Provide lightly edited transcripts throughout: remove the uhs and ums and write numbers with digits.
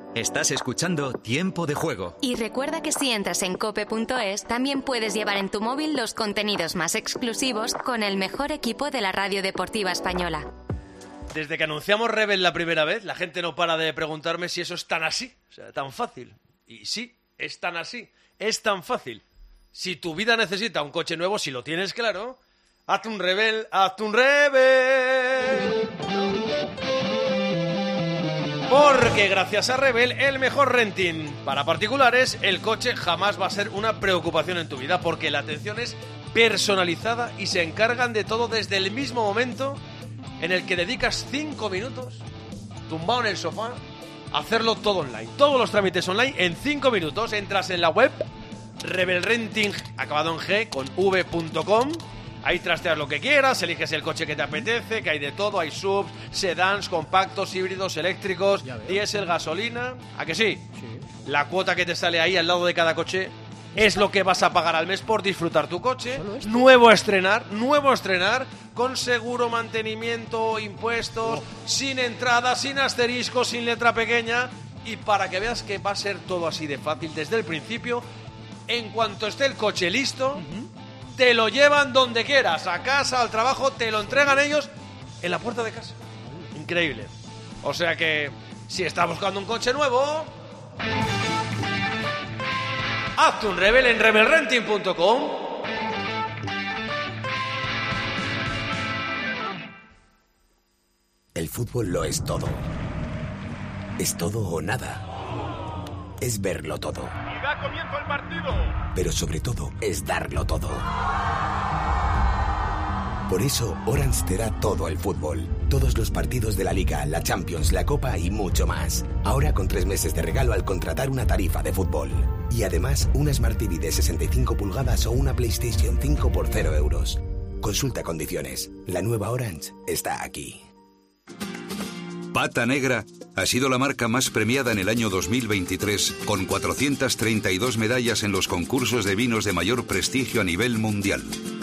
Estás escuchando Tiempo de Juego. Y recuerda que si entras en cope.es, también puedes llevar en tu móvil los contenidos más exclusivos con el mejor equipo de la radio deportiva española. Desde que anunciamos Rebel la primera vez, la gente no para de preguntarme si eso es tan así, o sea, tan fácil. Y sí, es tan así, es tan fácil. Si tu vida necesita un coche nuevo, si lo tienes claro, hazte un Rebel, hazte un Rebel. Porque gracias a Rebel, el mejor renting para particulares, el coche jamás va a ser una preocupación en tu vida, porque la atención es personalizada y se encargan de todo desde el mismo momento en el que dedicas 5 minutos, tumbado en el sofá, a hacerlo todo online. Todos los trámites online en 5 minutos. Entras en la web rebelrenting, acabado en G, con v.com. Ahí trasteas lo que quieras, eliges el coche que te apetece, que hay de todo, hay subs, sedans, compactos, híbridos, eléctricos, diésel, gasolina. ¿A que sí? Sí. La cuota que te sale ahí al lado de cada coche es lo que vas a pagar al mes por disfrutar tu coche. Nuevo a estrenar, con seguro, mantenimiento, impuestos, sin entrada, sin asterisco, sin letra pequeña. Y para que veas que va a ser todo así de fácil desde el principio, en cuanto esté el coche listo, te lo llevan donde quieras, a casa, al trabajo, te lo entregan ellos en la puerta de casa. Increíble. O sea que, si estás buscando un coche nuevo, hazte un Rebel en rebelrenting.com. El fútbol lo es todo. Es todo o nada. Es verlo todo. Y da comienzo el partido. Pero sobre todo es darlo todo. Por eso Orange te da todo el fútbol. Todos los partidos de la Liga, la Champions, la Copa y mucho más. Ahora con 3 meses de regalo al contratar una tarifa de fútbol. Y además una Smart TV de 65 pulgadas o una PlayStation 5 por 0 euros. Consulta condiciones. La nueva Orange está aquí. Pata Negra ha sido la marca más premiada en el año 2023, con 432 medallas en los concursos de vinos de mayor prestigio a nivel mundial.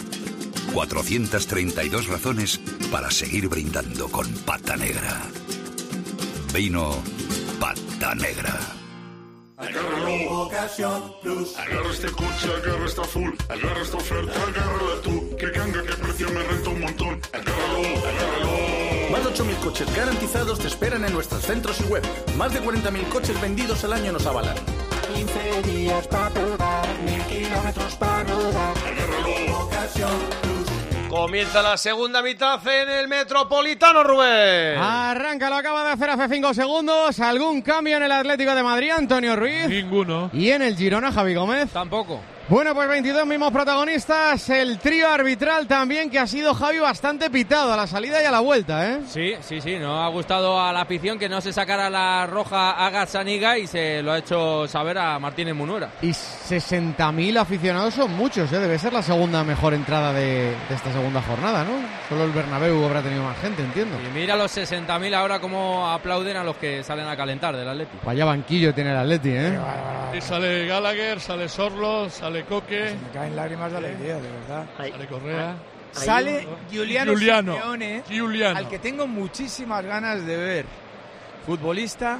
432 razones para seguir brindando con Pata Negra. Vino Pata Negra. Agárralo, Ocasión Plus. Agarra este coche, agarra esta full. Agarra esta oferta, agárrala tú. Que ganga, que precio me renta un montón. Agárralo. Más de 8.000 coches garantizados te esperan en nuestros centros y web. Más de 40.000 coches vendidos al año nos avalan. 15 días para probar, 1000 kilómetros para rodar. Agárralo, Ocasión Plus. Comienza la segunda mitad en el Metropolitano, Rubén. Arranca, lo acaba de hacer hace 5 segundos. ¿Algún cambio en el Atlético de Madrid, Antonio Ruiz? Ninguno. ¿Y en el Girona, Javi Gómez? Tampoco. Bueno, pues 22 mismos protagonistas, el trío arbitral también, que ha sido, Javi, bastante pitado a la salida y a la vuelta, ¿eh? Sí, no ha gustado a la afición que no se sacara la roja a Gazzaniga y se lo ha hecho saber a Martínez Munuera. Y 60.000 aficionados son muchos, ¿eh? Debe ser la segunda mejor entrada de esta segunda jornada, ¿no? Solo el Bernabéu habrá tenido más gente, entiendo. Y mira los 60.000 ahora cómo aplauden a los que salen a calentar del Atleti. Vaya banquillo tiene el Atleti, ¿eh? Y sale Gallagher, sale Sorlo, sale Coque. Se me caen lágrimas de alegría, de verdad. Sale Correa. Sale Giuliano Simeone, Giuliano, al que tengo muchísimas ganas de ver. Futbolista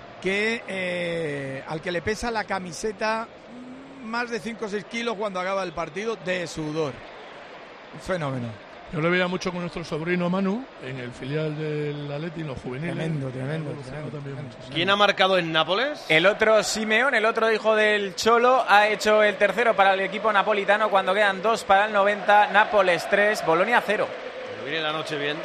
que al que le pesa la camiseta más de 5 o 6 kilos cuando acaba el partido de sudor. Un fenómeno. Yo lo veía mucho con nuestro sobrino Manu en el filial del Atleti, en los juveniles. Tremendo. ¿Quién ha marcado en Nápoles? El otro Simeone, el otro hijo del Cholo, ha hecho el tercero para el equipo napolitano cuando quedan 2 para el 90. Nápoles 3, Bolonia 0. Pero viene la noche bien.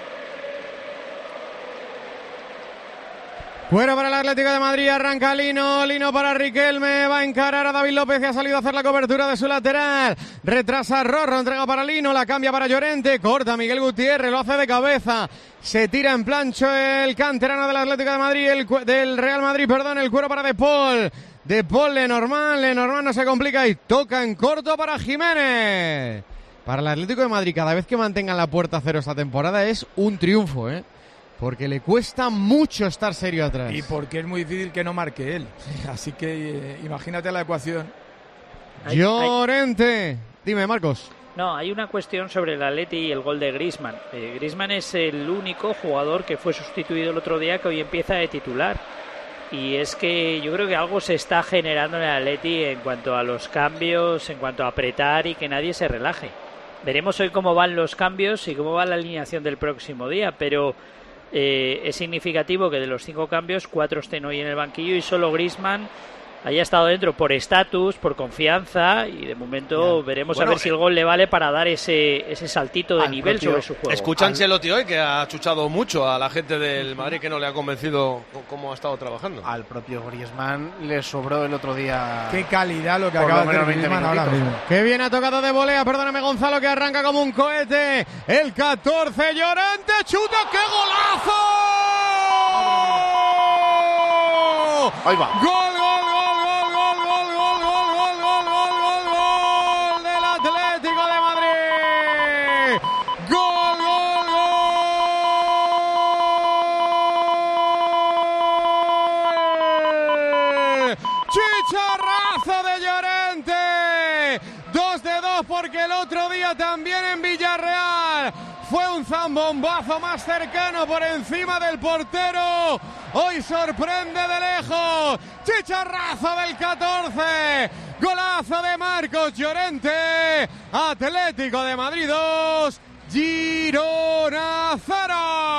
Fuera para el Atlético de Madrid, arranca Lino para Riquelme, va a encarar a David López, que ha salido a hacer la cobertura de su lateral, retrasa Rorro, entrega para Lino, la cambia para Llorente, corta Miguel Gutiérrez, lo hace de cabeza, se tira en plancho el canterano del Atlético de Madrid, del Real Madrid, el cuero para De Paul, Lenormand no se complica y toca en corto para Jiménez. Para el Atlético de Madrid, cada vez que mantengan la puerta a cero esta temporada es un triunfo, porque le cuesta mucho estar serio atrás. Y porque es muy difícil que no marque él. Así que imagínate la ecuación. Llorente. Dime, Marcos. No, hay una cuestión sobre el Atleti y el gol de Griezmann. Griezmann es el único jugador que fue sustituido el otro día que hoy empieza de titular. y es que yo creo que algo se está generando en el Atleti en cuanto a los cambios, en cuanto a apretar y que nadie se relaje. Veremos hoy cómo van los cambios y cómo va la alineación del próximo día, pero es significativo que de los 5 cambios, 4 estén hoy en el banquillo y solo Griezmann haya estado dentro por estatus, por confianza, y de momento veremos a ver si el gol le vale para dar ese saltito de nivel sobre su juego. Escucha Ancelotti hoy, que ha chuchado mucho a la gente del Madrid, que no le ha convencido cómo ha estado trabajando. Al propio Griezmann le sobró el otro día. Qué calidad lo que acaba de hacer Griezmann ahora mismo. Qué bien ha tocado de volea, perdóname Gonzalo, que arranca como un cohete. El 14, Llorente, chuta, ¡qué golazo! Ahí va. ¡Gol! ¡Chicharrazo de Llorente! 2-2 porque el otro día también en Villarreal fue un zambombazo más cercano por encima del portero. Hoy sorprende de lejos. Chicharrazo del 14. Golazo de Marcos Llorente. Atlético de Madrid 2. Girona 0.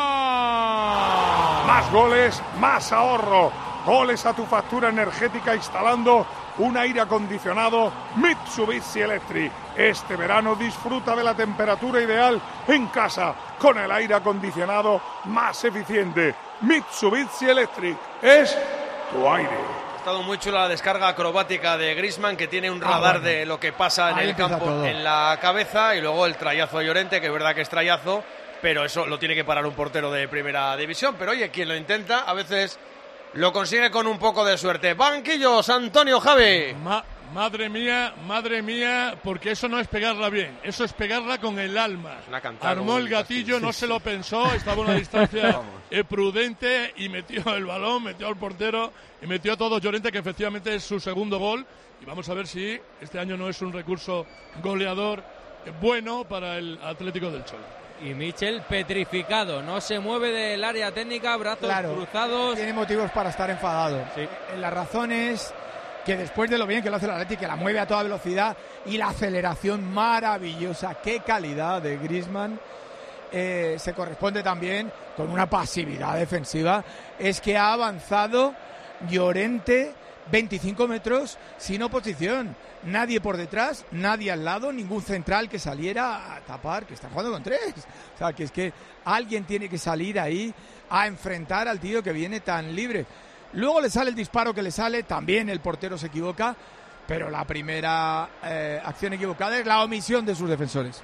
Más goles, más ahorro. Goles a tu factura energética instalando un aire acondicionado Mitsubishi Electric. Este verano disfruta de la temperatura ideal en casa con el aire acondicionado más eficiente. Mitsubishi Electric es tu aire. Ha estado muy chula la descarga acrobática de Griezmann, que tiene un radar de lo que pasa en el campo en la cabeza, y luego el trayazo de Llorente, que es verdad que es trayazo, pero eso lo tiene que parar un portero de primera división. Pero oye, quien lo intenta a veces lo consigue con un poco de suerte. Banquillos, Antonio, Javi. Madre mía, porque eso no es pegarla bien, eso es pegarla con el alma. Armó el gatillo, no se lo pensó, estaba a una distancia prudente y metió el balón, metió al portero y metió a todo Llorente, que efectivamente es su segundo gol. Y vamos a ver si este año no es un recurso goleador bueno para el Atlético del Cholo. Y Michel petrificado, no se mueve del área técnica, brazos cruzados. Tiene motivos para estar enfadado. Sí. La razón es que después de lo bien que lo hace el Atleti, que la mueve a toda velocidad y la aceleración maravillosa, qué calidad de Griezmann, se corresponde también con una pasividad defensiva. Es que ha avanzado Llorente 25 metros sin oposición. Nadie por detrás, nadie al lado, ningún central que saliera a tapar, que está jugando con 3. O sea, que es que alguien tiene que salir ahí a enfrentar al tío que viene tan libre. Luego le sale el disparo que le sale, también el portero se equivoca, pero la primera acción equivocada es la omisión de sus defensores.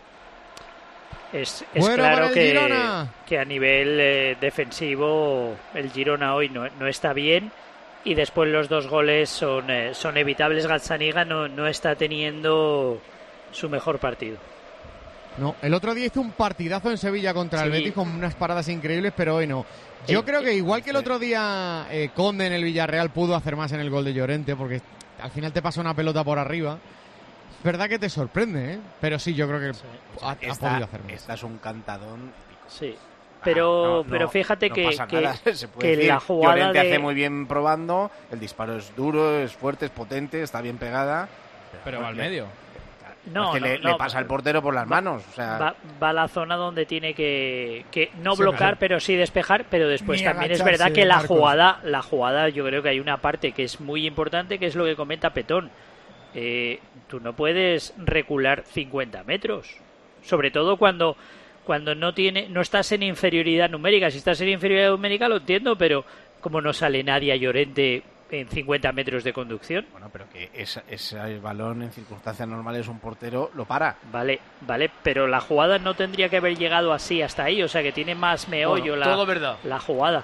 Es claro que a nivel defensivo el Girona hoy no está bien. Y después los 2 goles son evitables. Gazzaniga no está teniendo su mejor partido. No, el otro día hizo un partidazo en Sevilla contra el Betis con unas paradas increíbles, pero hoy no. Yo creo que igual que el otro día Conde en el Villarreal pudo hacer más en el gol de Llorente, porque al final te pasa una pelota por arriba. Es verdad que te sorprende, ¿eh? Pero sí, yo creo que ha podido hacer más. Esta es un cantadón. Sí. Pero fíjate que la jugada Llorente hace muy bien probando, el disparo es duro, es fuerte, es potente, está bien pegada, pero va al medio. Le pasa al portero por las manos, o sea, va a la zona donde tiene que no bloquear, pero sí despejar. Pero después también es verdad que la jugada, yo creo que hay una parte que es muy importante, que es lo que comenta Petón. Tú no puedes recular 50 metros, sobre todo cuando no estás en inferioridad numérica. Si estás en inferioridad numérica lo entiendo, pero como no sale nadie a Llorente en 50 metros de conducción. Bueno, pero que ese balón en circunstancias normales un portero lo para. Vale, pero la jugada no tendría que haber llegado así hasta ahí, o sea que tiene más meollo la jugada.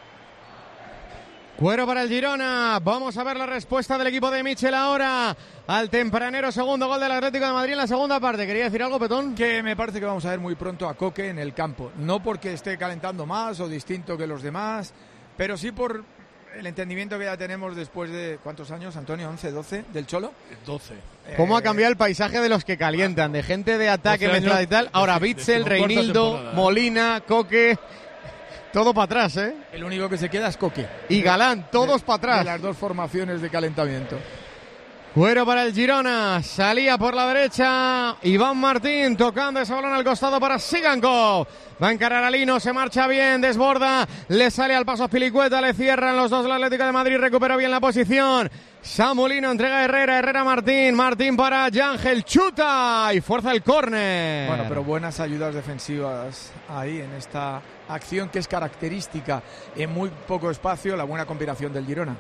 Cuero para el Girona. Vamos a ver la respuesta del equipo de Michel ahora al tempranero segundo gol del Atlético de Madrid en la segunda parte. ¿Quería decir algo, Petón? Que me parece que vamos a ver muy pronto a Coque en el campo. No porque esté calentando más o distinto que los demás, pero sí por el entendimiento que ya tenemos después de... ¿Cuántos años, Antonio? ¿11, 12 del Cholo? 12. ¿Cómo ha cambiado el paisaje de los que calientan? De gente de ataque mezclada y tal. Ahora Bitzel, Reinildo, Molina, Coque... Todo para atrás, ¿eh? El único que se queda es Coque. Y Galán, todos para atrás. De las dos formaciones de calentamiento. Cuero para el Girona, salía por la derecha Iván Martín, tocando ese balón al costado para Sigankov. Va a encarar a Lino, se marcha bien, desborda, le sale al paso a Pilicueta, le cierran los dos el Atlético de Madrid, recupera bien la posición. Samu Lino entrega a Herrera Martín, Martín para Yángel, chuta y fuerza el córner. Bueno, pero buenas ayudas defensivas ahí en esta acción que es característica en muy poco espacio, la buena combinación del Girona.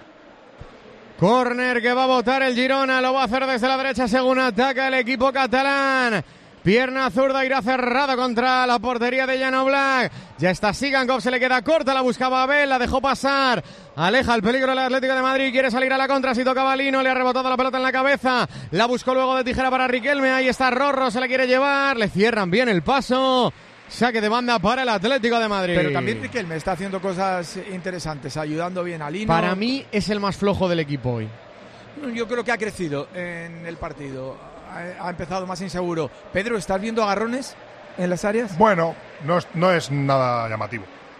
Córner que va a botar el Girona, lo va a hacer desde la derecha según ataca el equipo catalán. Pierna zurda, irá cerrado contra la portería de Jan Oblak. Ya está Sigankov, se le queda corta, la buscaba Abel, la dejó pasar. Aleja el peligro el Atlético de Madrid, quiere salir a la contra, si tocaba Lino, le ha rebotado la pelota en la cabeza. La buscó luego de tijera para Riquelme, ahí está Rorro, se la quiere llevar, le cierran bien el paso. Saque de banda para el Atlético de Madrid. Pero también Riquelme está haciendo cosas interesantes, ayudando bien a Lino. Para mí es el más flojo del equipo hoy. Yo creo que ha crecido en el partido. Ha empezado más inseguro. Pedro, ¿estás viendo agarrones en las áreas? Bueno, no es nada llamativo.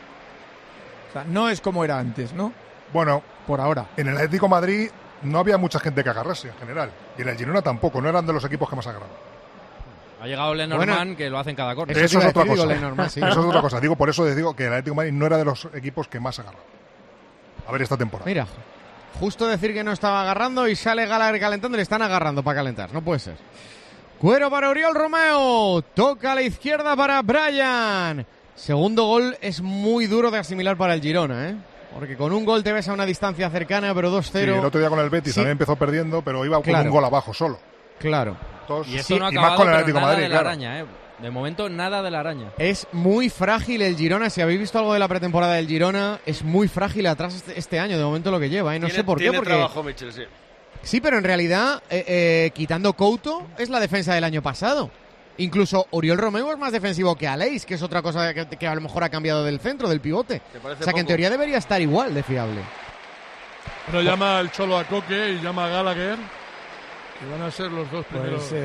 O sea, no es como era antes, ¿no? Bueno, por ahora. En el Atlético de Madrid no había mucha gente que agarrase en general. Y en el Girona tampoco, no eran de los equipos que más agarraban. Ha llegado Lenormand, que lo hace en cada corte. Eso es otra cosa. Eso es otra cosa. Digo, por eso digo que el Atlético de Madrid no era de los equipos que más agarraban. A ver esta temporada. Mira, justo decir que no estaba agarrando y sale Gallagher calentando y le están agarrando para calentar. No puede ser. Cuero para Oriol Romeu. Toca a la izquierda para Bryan. Segundo gol es muy duro de asimilar para el Girona, ¿eh? Porque con un gol te ves a una distancia cercana, pero 2-0. Sí, el otro día con el Betis también empezó perdiendo, pero iba con un gol abajo solo. Claro. Y esto no ha acabado, más con el Atlético nada Madrid, de la araña, ¿eh? De momento, nada de la araña. Es muy frágil el Girona. Si habéis visto algo de la pretemporada del Girona, es muy frágil atrás este año, de momento lo que lleva, ¿eh? No sé por qué. Porque trabajo, Michel, sí. Sí, pero en realidad, quitando Couto, es la defensa del año pasado. Incluso Oriol Romeu es más defensivo que Aleix, que es otra cosa que a lo mejor ha cambiado del centro, del pivote. O sea, que en teoría debería estar igual de fiable. Pero llama el Cholo a Coque y llama a Gallagher, que van a ser los dos primeros. Pues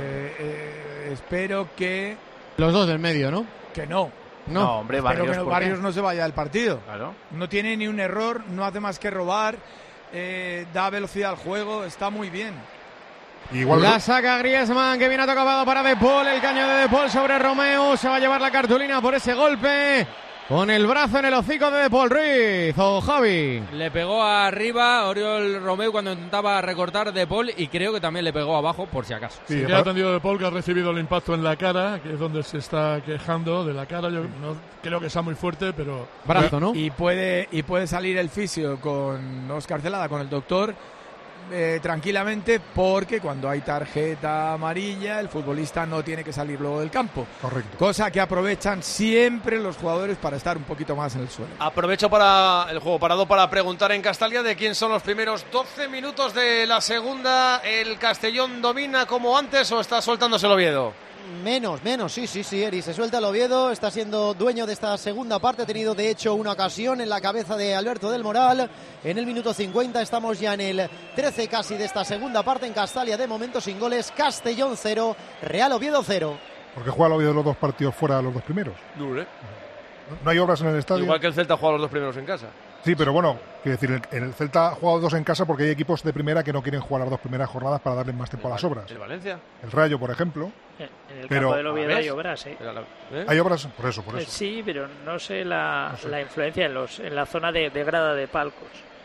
espero que... Los dos del medio, ¿no? Que no. No, hombre, Barrios. Espero que Barrios no se vaya del partido. Claro. No tiene ni un error, no hace más que robar, da velocidad al juego, está muy bien. Igual la saca Griezmann, que viene atacado para De Paul, el caño de Paul sobre Romeu, se va a llevar la cartulina por ese golpe. Con el brazo en el hocico de Paul Ruiz, o Javi. Le pegó arriba Oriol Romeu cuando intentaba recortar De Paul y creo que también le pegó abajo, por si acaso. Sí, que ha atendido De Paul, que ha recibido el impacto en la cara, que es donde se está quejando de la cara. Yo no creo que sea muy fuerte, pero... Brazo, ¿no? Y puede salir el fisio con Óscar Celada, con el doctor, tranquilamente, porque cuando hay tarjeta amarilla el futbolista no tiene que salir luego del campo. Correcto. Cosa que aprovechan siempre los jugadores para estar un poquito más en el suelo. Aprovecho para el juego parado para preguntar en Castalia de quién son los primeros 12 minutos de la segunda. ¿El Castellón domina como antes o está soltándose el Oviedo? Menos, sí, Eri, se suelta el Oviedo, está siendo dueño de esta segunda parte, ha tenido de hecho una ocasión en la cabeza de Alberto del Moral, en el minuto 50, estamos ya en el 13 casi de esta segunda parte en Castalia, de momento sin goles, Castellón 0, Real Oviedo 0. ¿Por qué juega el Oviedo los dos partidos fuera de los dos primeros? Duro, ¿eh? ¿No hay obras en el estadio? Igual que el Celta juega los dos primeros en casa. Sí, pero bueno, quiero decir, el Celta ha jugado dos en casa porque hay equipos de primera que no quieren jugar las dos primeras jornadas para darle más tiempo a las obras. ¿El Valencia? El Rayo, por ejemplo. En el campo del Oviedo hay obras, ¿eh? ¿Hay obras? Por eso. Sí, pero no sé la influencia en la zona de grada de palcos.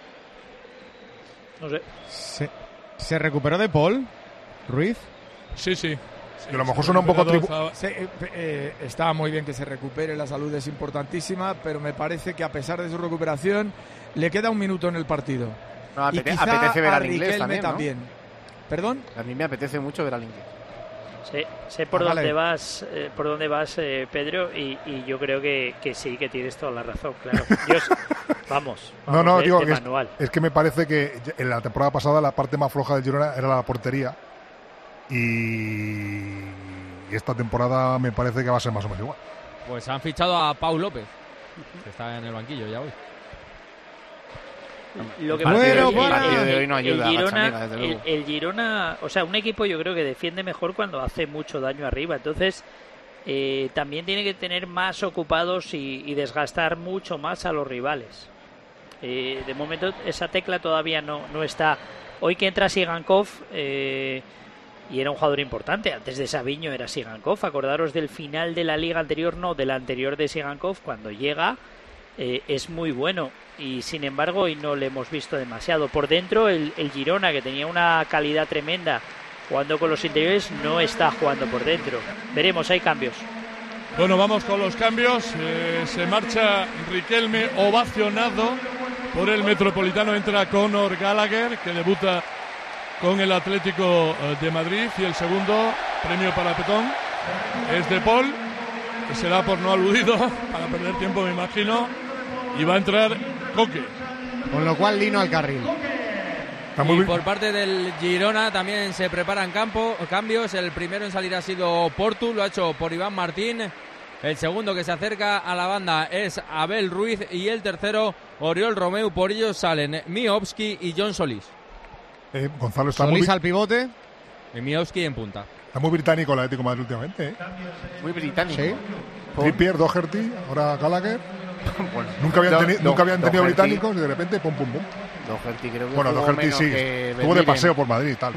No sé. ¿Se recuperó De Paul, Ruiz? Sí. Y a lo mejor suena un poco está muy bien que se recupere, la salud es importantísima, pero me parece que a pesar de su recuperación le queda un minuto en el partido. No, apetece ver al inglés también, ¿no? ¿Perdón? A mí me apetece mucho ver al inglés. Sé por dónde vas, Pedro, y yo creo que sí, que tienes toda la razón, claro. Vamos digo, de manual. Es que me parece que en la temporada pasada la parte más floja del Girona era la portería. Y esta temporada me parece que va a ser más o menos igual. Pues han fichado a Pau López, que está en el banquillo ya hoy. Lo que el Girona, o sea, un equipo yo creo que defiende mejor cuando hace mucho daño arriba. Entonces, también tiene que tener más ocupados y desgastar mucho más a los rivales. De momento esa tecla todavía no está. Hoy que entra Sigankov, y era un jugador importante, antes de Sabiño era Sigankov, acordaros del final de la liga anterior, no, de la anterior de Sigankov, cuando llega es muy bueno, y sin embargo hoy no le hemos visto demasiado. Por dentro el Girona, que tenía una calidad tremenda jugando con los interiores, no está jugando por dentro. Veremos, hay cambios. Bueno, vamos con los cambios. Se marcha Riquelme ovacionado por el Metropolitano. Entra Conor Gallagher, que debuta con el Atlético de Madrid, y el segundo premio para Petón es de Paul, que será por no aludido, para perder tiempo me imagino, y va a entrar Coque. Con lo cual Lino al carril. Y por parte del Girona también se preparan cambios. El primero en salir ha sido Portu, lo ha hecho por Iván Martín. El segundo que se acerca a la banda es Abel Ruiz, y el tercero Oriol Romeu. Por ellos salen Miovski y John Solís. Gonzalo está Solís muy... al pivote y Miovski en punta. Está muy británico el Atlético de Madrid últimamente, ¿eh? Muy británico. Sí. Trippier, Doherty, ahora Gallagher. Bueno, nunca habían tenido británicos y de repente pum pum pum. Doherty creo que bueno, Doherty sí, estuvo de paseo por Madrid y tal.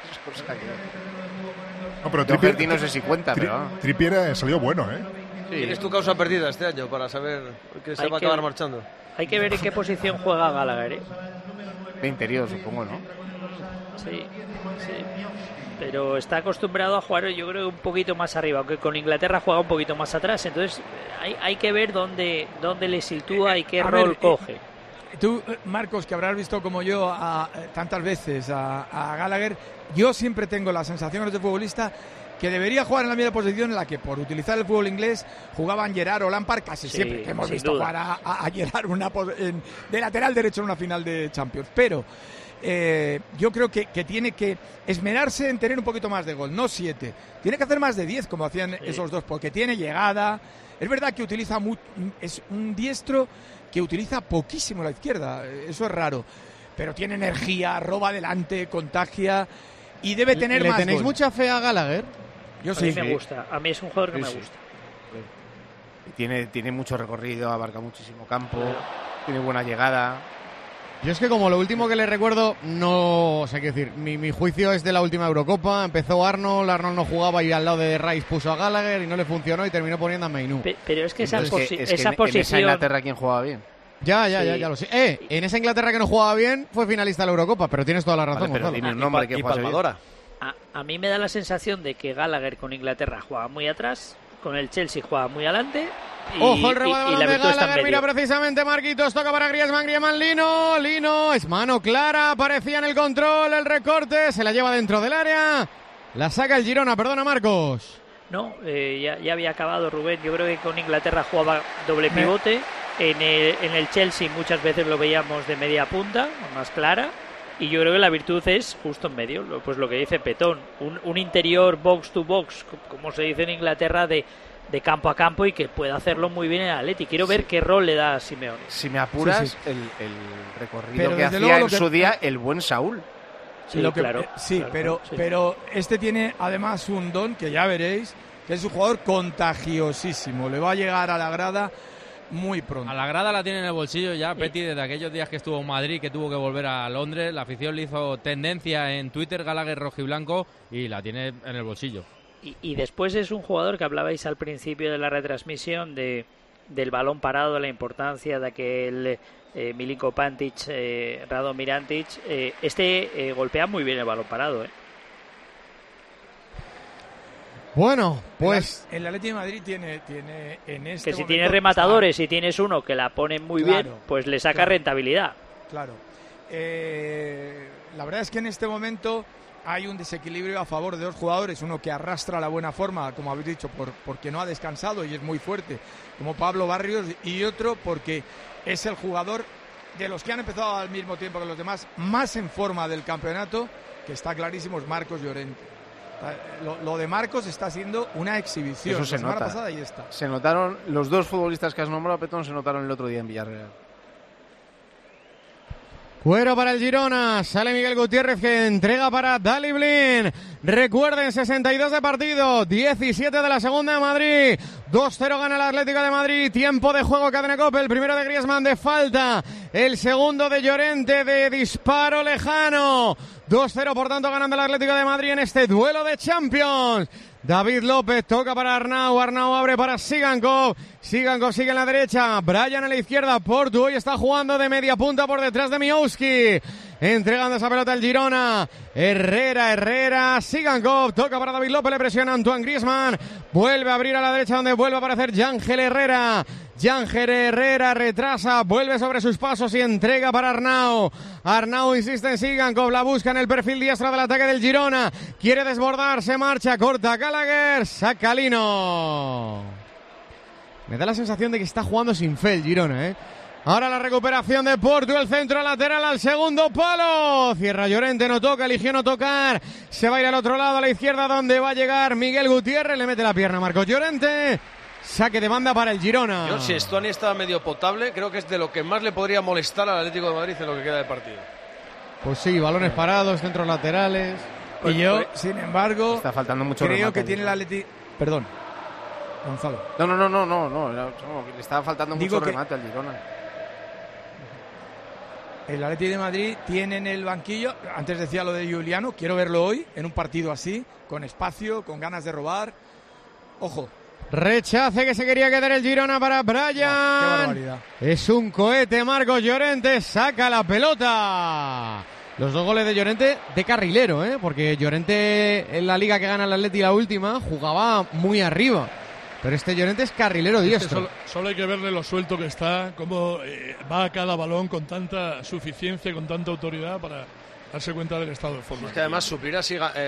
No, pero Doherty no sé si cuenta, pero... Trippier salió bueno, ¿eh? Sí. ¿Tienes tu causa perdida este año para saber que se va a acabar marchando? Hay que ver en qué posición juega Gallagher, ¿eh? De interior, supongo, ¿no? Sí. Pero está acostumbrado a jugar, yo creo, un poquito más arriba, aunque con Inglaterra juega un poquito más atrás. Entonces hay que ver dónde le sitúa y qué rol coge. Tú, Marcos, que habrás visto como yo tantas veces a Gallagher, yo siempre tengo la sensación de este futbolista que debería jugar en la misma posición en la que, por utilizar el fútbol inglés, jugaban Gerrard o Lampard casi siempre, que hemos visto jugar a Gerrard de lateral derecho en una final de Champions. Pero yo creo que tiene que esmerarse en tener un poquito más de gol, no 7. Tiene que hacer más de 10, como hacían esos dos, porque tiene llegada. Es verdad que utiliza es un diestro que utiliza poquísimo la izquierda, eso es raro, pero tiene energía, roba adelante, contagia y debe tener más. ¿Le tenéis gol. mucha fe a Gallagher? Yo sí. A mí me gusta, a mí es un jugador que me gusta. Tiene mucho recorrido, abarca muchísimo campo, tiene buena llegada. Yo es que como lo último que le recuerdo, no sé qué decir, mi juicio es de la última Eurocopa. Empezó Arnold no jugaba y al lado de Rice puso a Gallagher y no le funcionó y terminó poniendo a Mainoo. Pero es que esa posición... En esa Inglaterra, ¿quién jugaba bien? Ya lo sé. En esa Inglaterra que no jugaba bien fue finalista de la Eurocopa, pero tienes toda la razón. Vale, pero dime un nombre que Palmadora. A mí me da la sensación de que Gallagher con Inglaterra juega muy atrás, con el Chelsea juega muy adelante. Ojo el rebote de Gallagher, mira precisamente Marquitos, toca para Griezmann, Lino, es mano clara, aparecía en el control, el recorte, se la lleva dentro del área, la saca el Girona, perdona Marcos. No, ya había acabado Rubén, yo creo que con Inglaterra jugaba doble pivote, en el Chelsea muchas veces lo veíamos de media punta, más clara, y yo creo que la virtud es justo en medio, pues lo que dice Petón, un interior box to box, como se dice en Inglaterra, de campo a campo, y que pueda hacerlo muy bien el Atleti. Quiero ver qué rol le da a Simeone. Si me apuras, el recorrido que hacía en su día el buen Saúl. Pero este tiene además un don que ya veréis, que es un jugador contagiosísimo. Le va a llegar a la grada muy pronto. A la grada la tiene en el bolsillo ya, Petty, desde aquellos días que estuvo en Madrid, que tuvo que volver a Londres. La afición le hizo tendencia en Twitter, Gallagher rojiblanco, y la tiene en el bolsillo. Y después es un jugador que hablabais al principio de la retransmisión del balón parado, la importancia de aquel Milinko Pantic, Radomir Antic. Golpea muy bien el balón parado, Bueno, pues el Atlético de Madrid tiene en este que si momento, tienes rematadores y tienes uno que la pone muy bien, pues le saca rentabilidad. Claro. La verdad es que en este momento hay un desequilibrio a favor de dos jugadores, uno que arrastra la buena forma, como habéis dicho, porque no ha descansado y es muy fuerte, como Pablo Barrios, y otro porque es el jugador de los que han empezado al mismo tiempo que los demás, más en forma del campeonato, que está clarísimo, es Marcos Llorente. Lo de Marcos está siendo una exhibición. Eso se la semana nota. pasada y esta. Se notaron, los dos futbolistas que has nombrado, Petón, se notaron el otro día en Villarreal. Cuero para el Girona, sale Miguel Gutiérrez que entrega para Daley Blind. Recuerden, 62 de partido, 17 de la segunda de Madrid. 2-0 gana el Atlético de Madrid. Tiempo de juego, Cadena Cope. El primero de Griezmann de falta. El segundo de Llorente de disparo lejano. 2-0, por tanto, ganando el Atlético de Madrid en este duelo de Champions. David López toca para Arnau. Arnau abre para Sigankov. Sigankov sigue en la derecha. Brian a la izquierda. Portu hoy está jugando de media punta por detrás de Miowski. Entregando esa pelota al Girona. Herrera. Sigankov toca para David López. Le presiona Antoine Griezmann. Vuelve a abrir a la derecha donde vuelve a aparecer Yángel Herrera. Yángel Herrera retrasa, vuelve sobre sus pasos y entrega para Arnau. Arnau insiste en Sigankov, la busca en el perfil diestro del ataque del Girona. Quiere desbordar, se marcha, corta Gallagher, saca Lino. Me da la sensación de que está jugando sin fe el Girona, Ahora la recuperación de Portu, el centro lateral al segundo palo. Cierra Llorente, no toca, eligió no tocar. Se va a ir al otro lado, a la izquierda, donde va a llegar Miguel Gutiérrez. Le mete la pierna a Marcos Llorente. Saque de banda para el Girona. Yo, si Estuani está medio potable, creo que es de lo que más le podría molestar al Atlético de Madrid en lo que queda de partido. Pues sí, balones parados, centros laterales. Y yo, sin embargo, está faltando mucho creo remate, que tiene el Atlético... Perdón, Gonzalo. No. Le estaba faltando mucho remate al Girona. El Atlético de Madrid tiene en el banquillo, antes decía lo de Giuliano, quiero verlo hoy en un partido así, con espacio, con ganas de robar. Ojo. Rechace que se quería quedar el Girona para Brian. Qué barbaridad. Es un cohete, Marcos Llorente saca la pelota. Los dos goles de Llorente de carrilero, porque Llorente en la liga que gana el Atleti la última jugaba muy arriba. Pero este Llorente es carrilero diestro. Solo hay que verle lo suelto que está, cómo va a cada balón con tanta suficiencia, con tanta autoridad para darse cuenta del estado de forma. Es que además suplir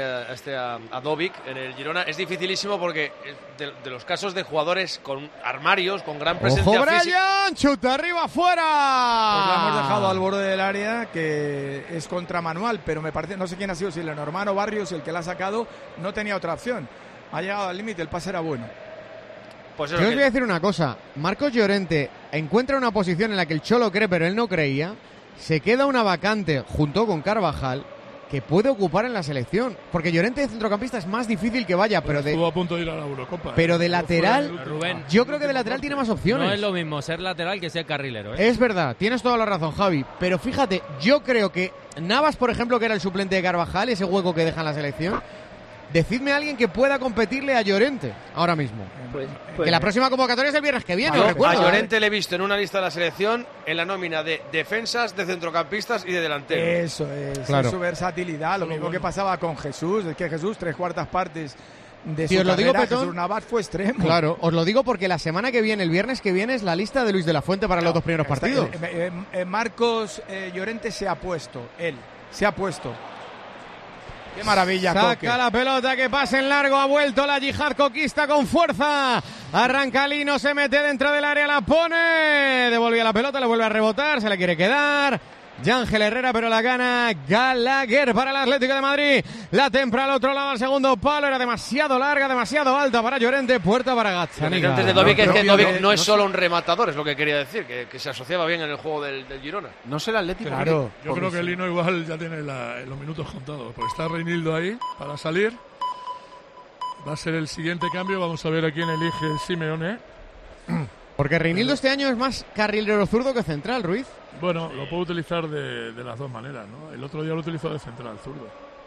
a Dovic en el Girona es dificilísimo porque de los casos de jugadores con armarios, con gran presencia ¡ojo, Brian! física... ¡Chuta arriba, fuera! Pues la hemos dejado al borde del área, que es contra Manual, pero me parece, no sé quién ha sido, si Lenormand o Barrios el que la ha sacado, no tenía otra opción. Ha llegado al límite, el pase era bueno. Pues yo os voy a decir una cosa. Marcos Llorente encuentra una posición en la que el Cholo cree, pero él no creía. Se queda una vacante junto con Carvajal que puede ocupar en la selección. Porque Llorente de centrocampista es más difícil que vaya, pero estuvo a punto de ir a la Eurocopa. Pero de lateral, Rubén, yo creo que de lateral tiene más opciones. No es lo mismo ser lateral que ser carrilero. Es verdad, tienes toda la razón, Javi. Pero fíjate, yo creo que Navas, por ejemplo, que era el suplente de Carvajal, ese hueco que deja en la selección... Decidme a alguien que pueda competirle a Llorente ahora mismo. Pues, que la próxima convocatoria es el viernes que viene. A Llorente le he visto en una lista de la selección en la nómina de defensas, de centrocampistas y de delanteros. Eso es, claro. Es su versatilidad. Lo mismo que pasaba con Jesús. Es que Jesús, 3/4 partes de su os lo digo, carrera, Petón, Jesús Navas fue extremo. Claro, os lo digo porque la semana que viene, el viernes que viene, es la lista de Luis de la Fuente para los dos primeros partidos. Marcos Llorente se ha puesto. Él se ha puesto. ¡Qué maravilla, Saca Coque! La pelota que pasa en largo, ha vuelto la yihad coquista con fuerza. Arranca Lino, se mete dentro del área, la pone. Devolvía la pelota, le vuelve a rebotar, se la quiere quedar. Yángel Herrera, pero la gana Gallagher para el Atlético de Madrid. La tempra al otro lado, al segundo palo. Era demasiado larga, demasiado alta para Llorente. Puerta para Gazzaniga. Antes de Dovic, es que Dovic no es solo un rematador, es lo que quería decir, que se asociaba bien en el juego del Girona. No sé el Atlético. Claro. Yo creo que Lino igual ya tiene los minutos contados, porque está Reinildo ahí para salir. Va a ser el siguiente cambio. Vamos a ver a quién elige Simeone. Porque Reinildo este año es más carrilero zurdo que central, Ruiz. Bueno, lo puedo utilizar de las dos maneras, ¿no? El otro día lo utilizó de central, zurdo.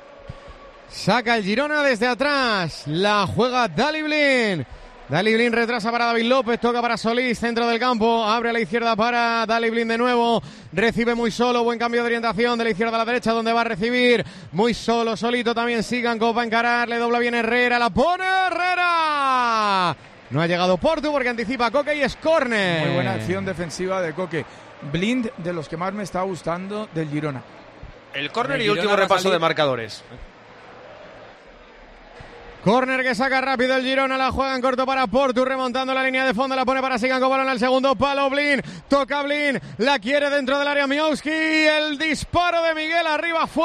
Saca el Girona desde atrás. La juega Daley Blind. Daley Blind retrasa para David López. Toca para Solís, centro del campo. Abre a la izquierda para Daley Blind de nuevo. Recibe muy solo. Buen cambio de orientación de la izquierda a la derecha, donde va a recibir. Muy solo, solito también Sigankov va a encarar. Le dobla bien Herrera. La pone Herrera. No ha llegado Portu porque anticipa a Coque y es córner. Muy buena acción defensiva de Coque. Blind, de los que más me está gustando del Girona. El córner y último repaso de marcadores. Córner que saca rápido el Girona, la juega en corto para Portu, remontando la línea de fondo, la pone para Sigankov, balón al segundo palo, Blind, toca Blind, la quiere dentro del área Miowski, el disparo de Miguel arriba, fuera.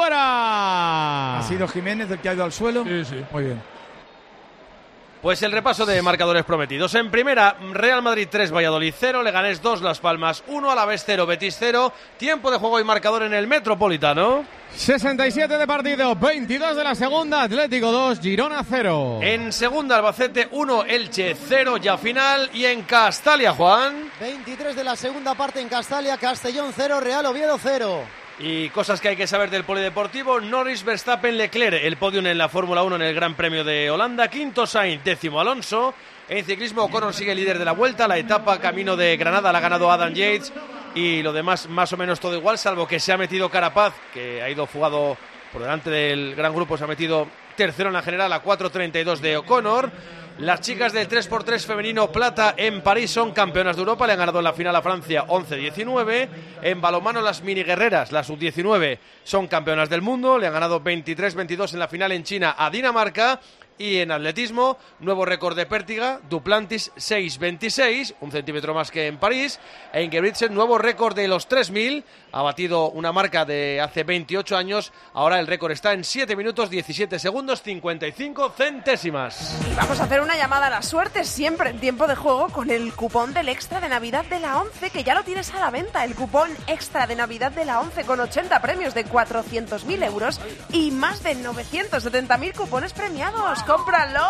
¿Ha sido Jiménez el que ha ido al suelo? Sí. Muy bien. Pues el repaso de marcadores prometidos. En primera, Real Madrid 3, Valladolid 0, Leganés 2, Las Palmas 1, Alavés 0, Betis 0. Tiempo de juego y marcador en el Metropolitano. 67 de partido, 22 de la segunda, Atlético 2, Girona 0. En segunda, Albacete 1, Elche 0, ya final. Y en Castalia, Juan. 23 de la segunda parte en Castalia, Castellón 0, Real Oviedo 0. Y cosas que hay que saber del polideportivo: Norris, Verstappen, Leclerc, el podium en la Fórmula 1 en el Gran Premio de Holanda, quinto Sainz, décimo Alonso. En ciclismo, O'Connor sigue líder de la Vuelta, la etapa camino de Granada la ha ganado Adam Yates, y lo demás más o menos todo igual, salvo que se ha metido Carapaz, que ha ido fugado por delante del gran grupo, se ha metido tercero en la general a 4.32 de O'Connor. Las chicas del 3x3 femenino plata en París son campeonas de Europa, le han ganado en la final a Francia 11-19. En balonmano, las mini guerreras, las sub-19, son campeonas del mundo, le han ganado 23-22 en la final en China a Dinamarca. Y en atletismo, nuevo récord de Pértiga, Duplantis 6.26, un centímetro más que en París. E Ingebrigtsen, nuevo récord de los 3.000, ha batido una marca de hace 28 años, ahora el récord está en 7 minutos 17 segundos 55 centésimas. Y vamos a hacer una llamada a la suerte siempre en tiempo de juego con el cupón del Extra de Navidad de la 11, que ya lo tienes a la venta, el cupón Extra de Navidad de la 11 con 80 premios de 400.000 euros y más de 970.000 cupones premiados. ¡Cómpralo!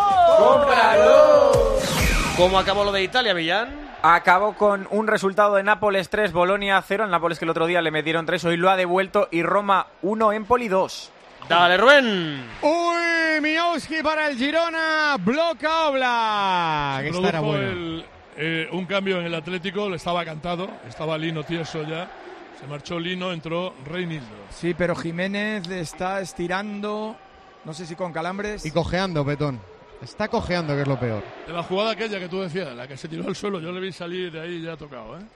¡Cómpralo! ¿Cómo acabó lo de Italia, Millán? Acabó con un resultado de Nápoles 3, Bolonia 0. El Nápoles, que el otro día le metieron 3, hoy lo ha devuelto. Y Roma 1, Empoli 2. Dale, Rubén. Uy, Miowski para el Girona, bloca Oblak. Esta era buena. Un cambio en el Atlético, le estaba cantado, estaba Lino tieso ya. Se marchó Lino, entró Reinildo. Sí, pero Jiménez está estirando, no sé si con calambres. Y cojeando, Petón. Está cojeando, que es lo peor. De la jugada aquella que tú decías, la que se tiró al suelo, yo le vi salir de ahí ya tocado, ¿eh?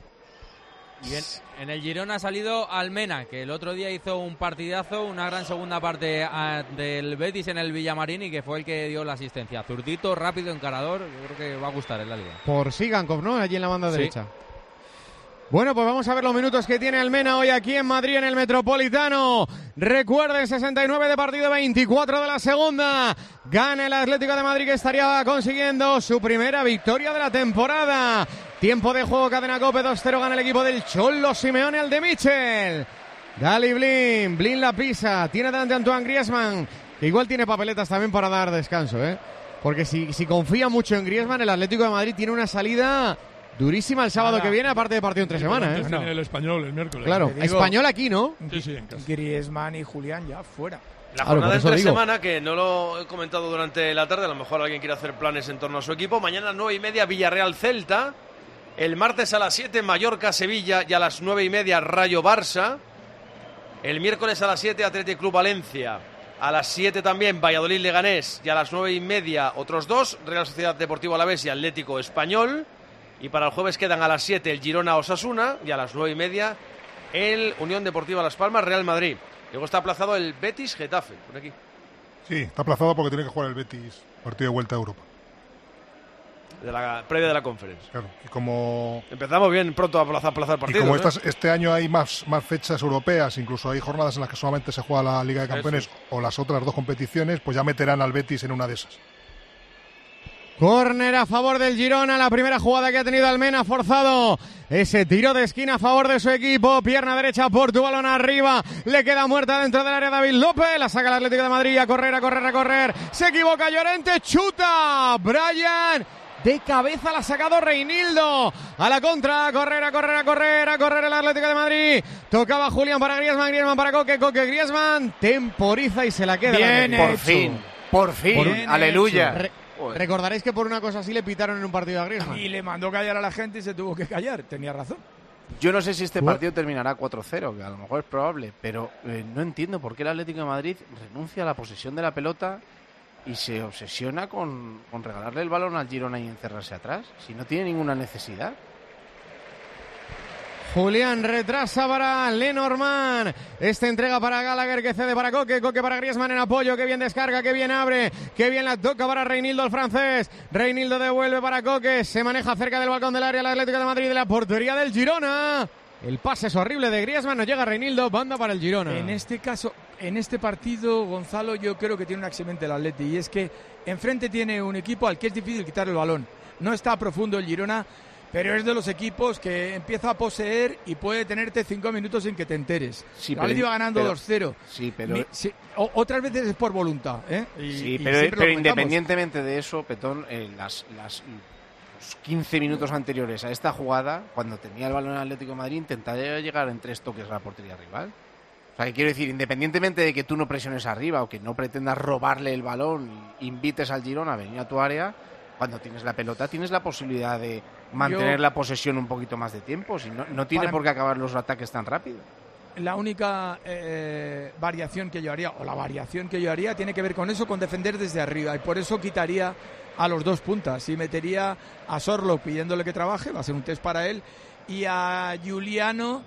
Y en el Girona ha salido Almena, que el otro día hizo un partidazo, una gran segunda parte del Betis en el Villamarín, y que fue el que dio la asistencia. Zurdito, rápido, encarador, yo creo que va a gustar en la liga. Por Sigankov, ¿no? Allí en la banda derecha. Bueno, pues vamos a ver los minutos que tiene Almena hoy aquí en Madrid, en el Metropolitano. Recuerden, 69 de partido, 24 de la segunda. Gana el Atlético de Madrid, que estaría consiguiendo su primera victoria de la temporada. Tiempo de juego, cadena COPE, 2-0, gana el equipo del Cholo Simeone al de Michel. Gali Blin, Blin la pisa, tiene delante a Antoine Griezmann, que igual tiene papeletas también para dar descanso, ¿eh? Porque si confía mucho en Griezmann, el Atlético de Madrid tiene una salida durísima el sábado que viene, aparte de partido entre semanas, ¿eh? Tiene el Español el miércoles. Claro, Español aquí, ¿no? Sí, en casa. Griezmann y Julián ya fuera. La jornada entre semana, que no lo he comentado durante la tarde, a lo mejor alguien quiere hacer planes en torno a su equipo. Mañana a 9:30 Villarreal-Celta. El martes a las 7 Mallorca-Sevilla y a las 9:30 Rayo-Barça. El miércoles a las 7 Athletic Club Valencia. A las 7 también Valladolid-Leganés. Y a las 9:30 otros dos, Real Sociedad Deportivo Alavés y Atlético Español. Y para el jueves quedan a las 7 el Girona-Osasuna y a las 9:30 el Unión Deportiva Las Palmas Real Madrid. Luego está aplazado el Betis-Getafe, por aquí. Sí, está aplazado porque tiene que jugar el Betis partido de vuelta a Europa. De la previa de la Conference. Claro, y como empezamos bien pronto a aplazar partidos. Y como este año hay más fechas europeas, incluso hay jornadas en las que solamente se juega la Liga de Campeones o las otras dos competiciones, pues ya meterán al Betis en una de esas. Córner a favor del Girona, la primera jugada que ha tenido Almena, forzado ese tiro de esquina a favor de su equipo, pierna derecha, Portu, balón arriba, le queda muerta dentro del área David López, la saca el Atlético de Madrid, a correr, se equivoca Llorente, chuta, Brian, de cabeza la ha sacado Reinildo, a la contra, a correr el Atlético de Madrid, tocaba Julián para Griezmann para Coque, Griezmann, temporiza y se la queda. Bien hecho. Por fin, aleluya. Recordaréis que por una cosa así le pitaron en un partido a Griezmann. Y le mandó callar a la gente y se tuvo que callar. Tenía razón. Yo no sé si este partido terminará 4-0, que a lo mejor es probable, pero no entiendo por qué el Atlético de Madrid renuncia a la posesión de la pelota y se obsesiona con regalarle el balón al Girona y encerrarse atrás, si no tiene ninguna necesidad. Julián retrasa para Lenormand. Entrega para Gallagher, que cede para Coque para Griezmann en apoyo. Que bien descarga, que bien abre, que bien la toca para Reinildo, el francés. Reinildo devuelve para Coque. Se maneja cerca del balcón del área el Atlético de Madrid, de la portería del Girona. El pase es horrible de Griezmann, no llega Reinildo, banda para el Girona. En este caso, en este partido, Gonzalo, yo creo que tiene un accidente el Atleti, y es que enfrente tiene un equipo al que es difícil quitar el balón. No está profundo el Girona, pero es de los equipos que empieza a poseer y puede tenerte 5 minutos sin que te enteres. Sí, el Atleti va ganando 2-0. Sí, pero... otras veces es por voluntad, ¿eh? Pero independientemente de eso, Petón, los 15 minutos anteriores a esta jugada, cuando tenía el balón el Atlético de Madrid, intentaría llegar en 3 toques a la portería rival. O sea, que quiero decir, independientemente de que tú no presiones arriba o que no pretendas robarle el balón y invites al Girona a venir a tu área, cuando tienes la pelota tienes la posibilidad de mantener la posesión un poquito más de tiempo. Si no tiene por qué acabar los ataques tan rápido. La única variación que yo haría, tiene que ver con eso, con defender desde arriba. Y por eso quitaría a los 2 puntas y metería a Sorloth pidiéndole que trabaje, va a ser un test para él, y a Giuliano,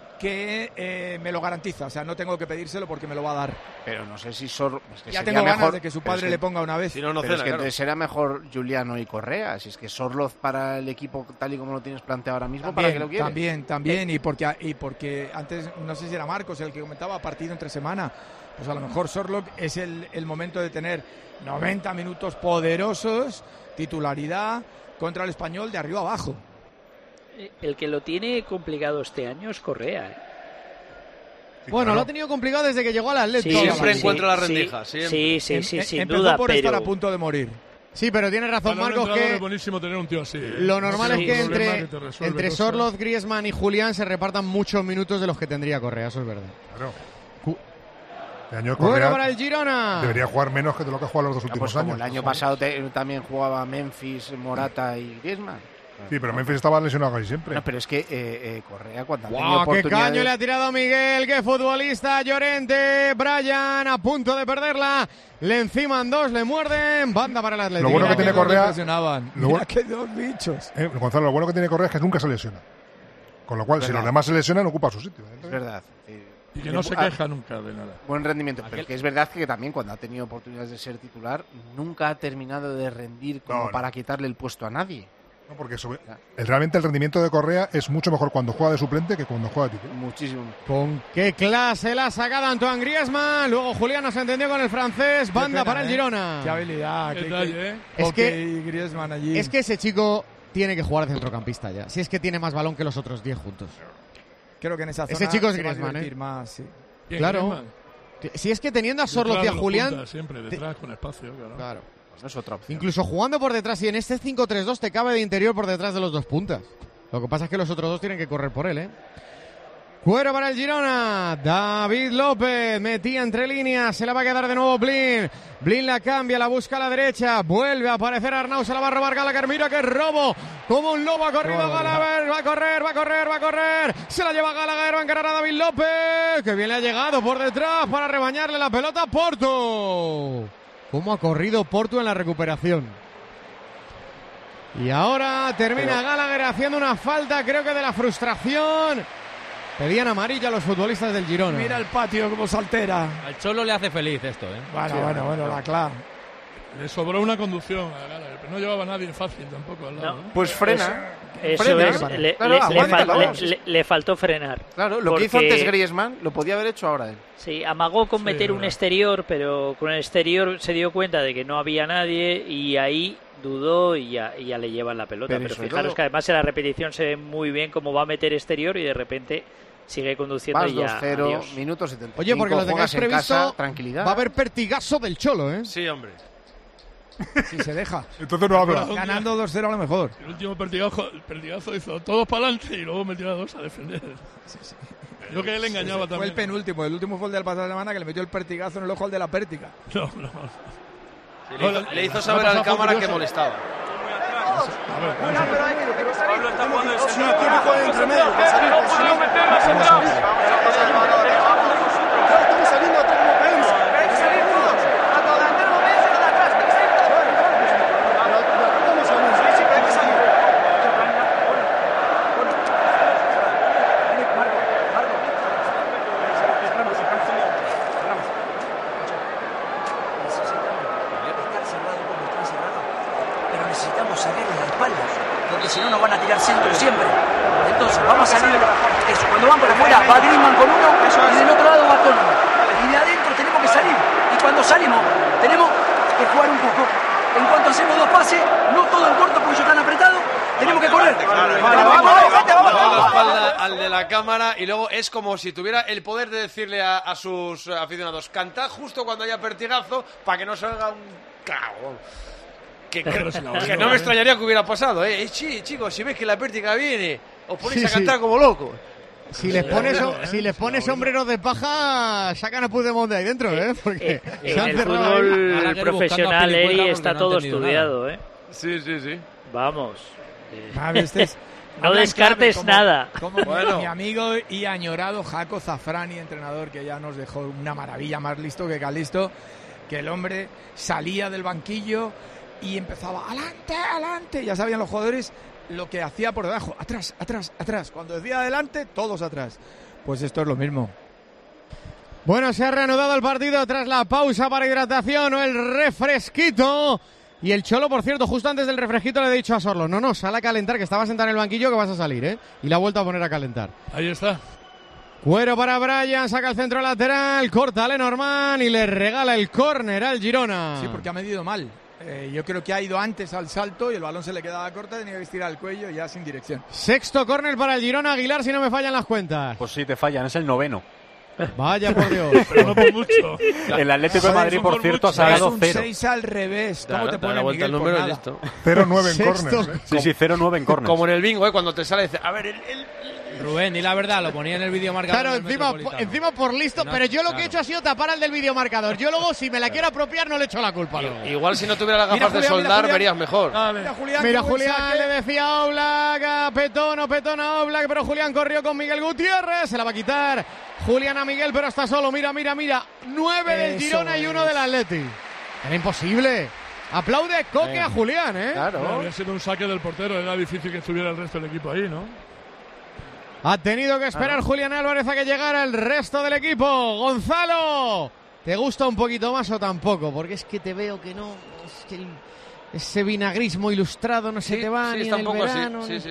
que me lo garantiza, o sea, no tengo que pedírselo porque me lo va a dar. Pero no sé si Sorloth... ya tengo ganas de que su padre le ponga una vez. Si no, pero es que entonces será mejor Giuliano y Correa. Si es que Sorloth para el equipo tal y como lo tienes planteado ahora mismo, también, ¿para qué lo quieres? También, y porque antes, no sé si era Marcos el que comentaba, partido entre semana, pues a lo mejor Sorloth es el momento de tener 90 minutos poderosos, titularidad contra el Español de arriba abajo. El que lo tiene complicado este año es Correa, ¿eh? Bueno, lo ha tenido complicado desde que llegó al Atlético. Siempre encuentra la rendija. Sí, sin empezó duda. Por estar a punto de morir. Sí, pero tiene razón Marcos que es buenísimo tener un tío así. Lo normal es que entre Sorloth, Griezmann y Julián se repartan muchos minutos de los que tendría Correa, eso es verdad. Claro. El año Correa para el Girona. Debería jugar menos que de lo que ha jugado los 2 últimos años. Como el año pasado también jugaba Memphis, Morata y Griezmann. Sí, pero Memphis estaba lesionado casi siempre. No, pero es que Correa cuando ha tenido ¡Qué oportunidades... caño le ha tirado Miguel! ¡Qué futbolista! Llorente, Brian a punto de perderla. Le enciman 2, le muerden. Banda para el Atlético. Lo bueno que tiene Correa... Mira que 2 bichos. Gonzalo, lo bueno que tiene Correa es que nunca se lesiona. Con lo cual, si los demás se lesionan, ocupa su sitio. Es verdad. Y que no se queja nunca de nada. Buen rendimiento, pero que es verdad que también cuando ha tenido oportunidades de ser titular, nunca ha terminado de rendir como para quitarle el puesto a nadie. No, porque realmente el rendimiento de Correa es mucho mejor cuando juega de suplente que cuando juega de titular. Muchísimo. Con qué clase la ha sacado Antoine Griezmann. Luego Julián no se entendió con el francés. Banda para el Girona. Qué habilidad. Es que Griezmann allí. Es que ese chico tiene que jugar de centrocampista ya. Si es que tiene más balón que los otros 10 juntos. Creo que en esa zona ese chico es Griezmann, más, sí. Claro. Griezmann? Si es que teniendo a Sorloth y a Julián... Siempre detrás con espacio, claro. No es otra opción. Incluso jugando por detrás, y en este 5-3-2 te cabe de interior por detrás de los 2 puntas. Lo que pasa es que los otros 2 tienen que correr por él, ¿eh? Cuero para el Girona. David López metía entre líneas. Se la va a quedar de nuevo Blin. Blin la cambia, la busca a la derecha. Vuelve a aparecer Arnau. Se la va a robar Gallagher. Mira qué robo. Como un lobo ha corrido Gallagher. Va a correr. Se la lleva Gallagher. Va a encarar a David López. Que bien le ha llegado por detrás para rebañarle la pelota a Portu. Cómo ha corrido Portu en la recuperación. Y ahora termina Gallagher haciendo una falta, creo que de la frustración. Pedían amarilla a los futbolistas del Girona. Mira el patio como saltera. Al Cholo le hace feliz esto, ¿eh? Bueno, la clave. Le sobró una conducción a Gallagher, pero no llevaba a nadie fácil tampoco al lado. No, pues frena. Eso le faltó frenar. Claro, lo que hizo antes Griezmann lo podía haber hecho ahora él. Sí, amagó con meter un exterior, pero con el exterior se dio cuenta de que no había nadie y ahí dudó y ya le llevan la pelota. Pero fijaros que además en la repetición se ve muy bien cómo va a meter exterior y de repente sigue conduciendo y ya. 2-0, minutos 75. Oye, porque lo tengáis previsto, casa, tranquilidad. Va a haber pertigazo del Cholo, ¿eh? Sí, hombre. Si se deja. Entonces no habla. Ganando 2-0 a lo mejor. El último pertigazo hizo todos para adelante y luego metió a 2 a defender. Sí. Yo que él engañaba también. Fue el penúltimo. El último fue el de la pasada semana que le metió el pertigazo en el ojo al de la pértiga. Sí, le hizo saber al cámara que molestaba. Pablo está jugando de central. Estamos saliendo a todo como pedimos. Hay que salir todos. A todo delantero no veis, a la atrás. Vamos a ver. Sí, hay que salir. Pero necesitamos salir de la espalda, porque si no nos van a tirar centro siempre. Entonces, vamos a salir eso. Cuando van por afuera, va Griezmann con uno y del otro lado va con uno. Y de adentro tenemos que salir. Y cuando salimos, tenemos que jugar un poco. En cuanto hacemos 2 pases, no todo en corto porque ellos están apretados, tenemos que correr. Vamos. La espalda al de la cámara y luego es como si tuviera el poder de decirle a sus aficionados: cantad justo cuando haya pertigazo para que no salga un cago. Que no me extrañaría que hubiera pasado, chicos, si ves que la pértiga viene, os ponéis a cantar como locos. Si les pones sombreros de paja, sacan a Puigdemont de ahí dentro, porque en el fútbol profesional, está todo estudiado, Sí. Vamos. No descartes nada. Como mi amigo y añorado Jaco Zafrani, entrenador que ya nos dejó una maravilla, más listo que Calisto, que el hombre salía del banquillo y empezaba adelante, ya sabían los jugadores lo que hacía por debajo, atrás. Cuando decía adelante, todos atrás. Pues esto es lo mismo. Bueno, se ha reanudado el partido tras la pausa para hidratación o el refresquito. Y el Cholo, por cierto, justo antes del refresquito le he dicho a Sorlo: no, sal a calentar, que estaba sentado en el banquillo, que vas a salir, Y la ha vuelto a poner a calentar. Ahí está. Cuero para Brian, saca el centro lateral, corta a Lenormand y le regala el córner al Girona. Sí, porque ha medido mal. Yo creo que ha ido antes al salto y el balón se le quedaba corta, tenía que estirar el cuello ya sin dirección. Sexto córner para el Girona, Aguilar, si no me fallan las cuentas. Pues sí, te fallan, es el 9º. Vaya por Dios. Pero no por mucho. El Atlético de Madrid, por cierto, ha sacado 0. Es un 6 al revés. ¿Cómo te pone Miguel el número y listo? 0-9 en córners. Sí, 0-9 en córners. Como en el bingo, cuando te sale, dice, a ver, Rubén, di la verdad, lo ponía en el videomarcador. Claro, encima por listo, pero yo lo que he hecho ha sido tapar al del videomarcador. Yo luego, si me la quiero apropiar, no le echo la culpa. Igual si no tuviera las gafas de soldar, verías mejor. Mira, Julián le decía Oblak a Petón a Oblak, pero Julián corrió con Miguel Gutiérrez, se la va a quitar Julián a Miguel, pero está solo, mira. 9 del Girona y 1 del Atleti. Era imposible. Aplaude Coque a Julián, Claro. Había sido un saque del portero, era difícil que estuviera el resto del equipo ahí, ¿no? Ha tenido que esperar Julián Álvarez a que llegara el resto del equipo. Gonzalo, ¿te gusta un poquito más o tampoco? Porque es que te veo que no, es que ese vinagrismo ilustrado no se te va ni en el verano. Sí.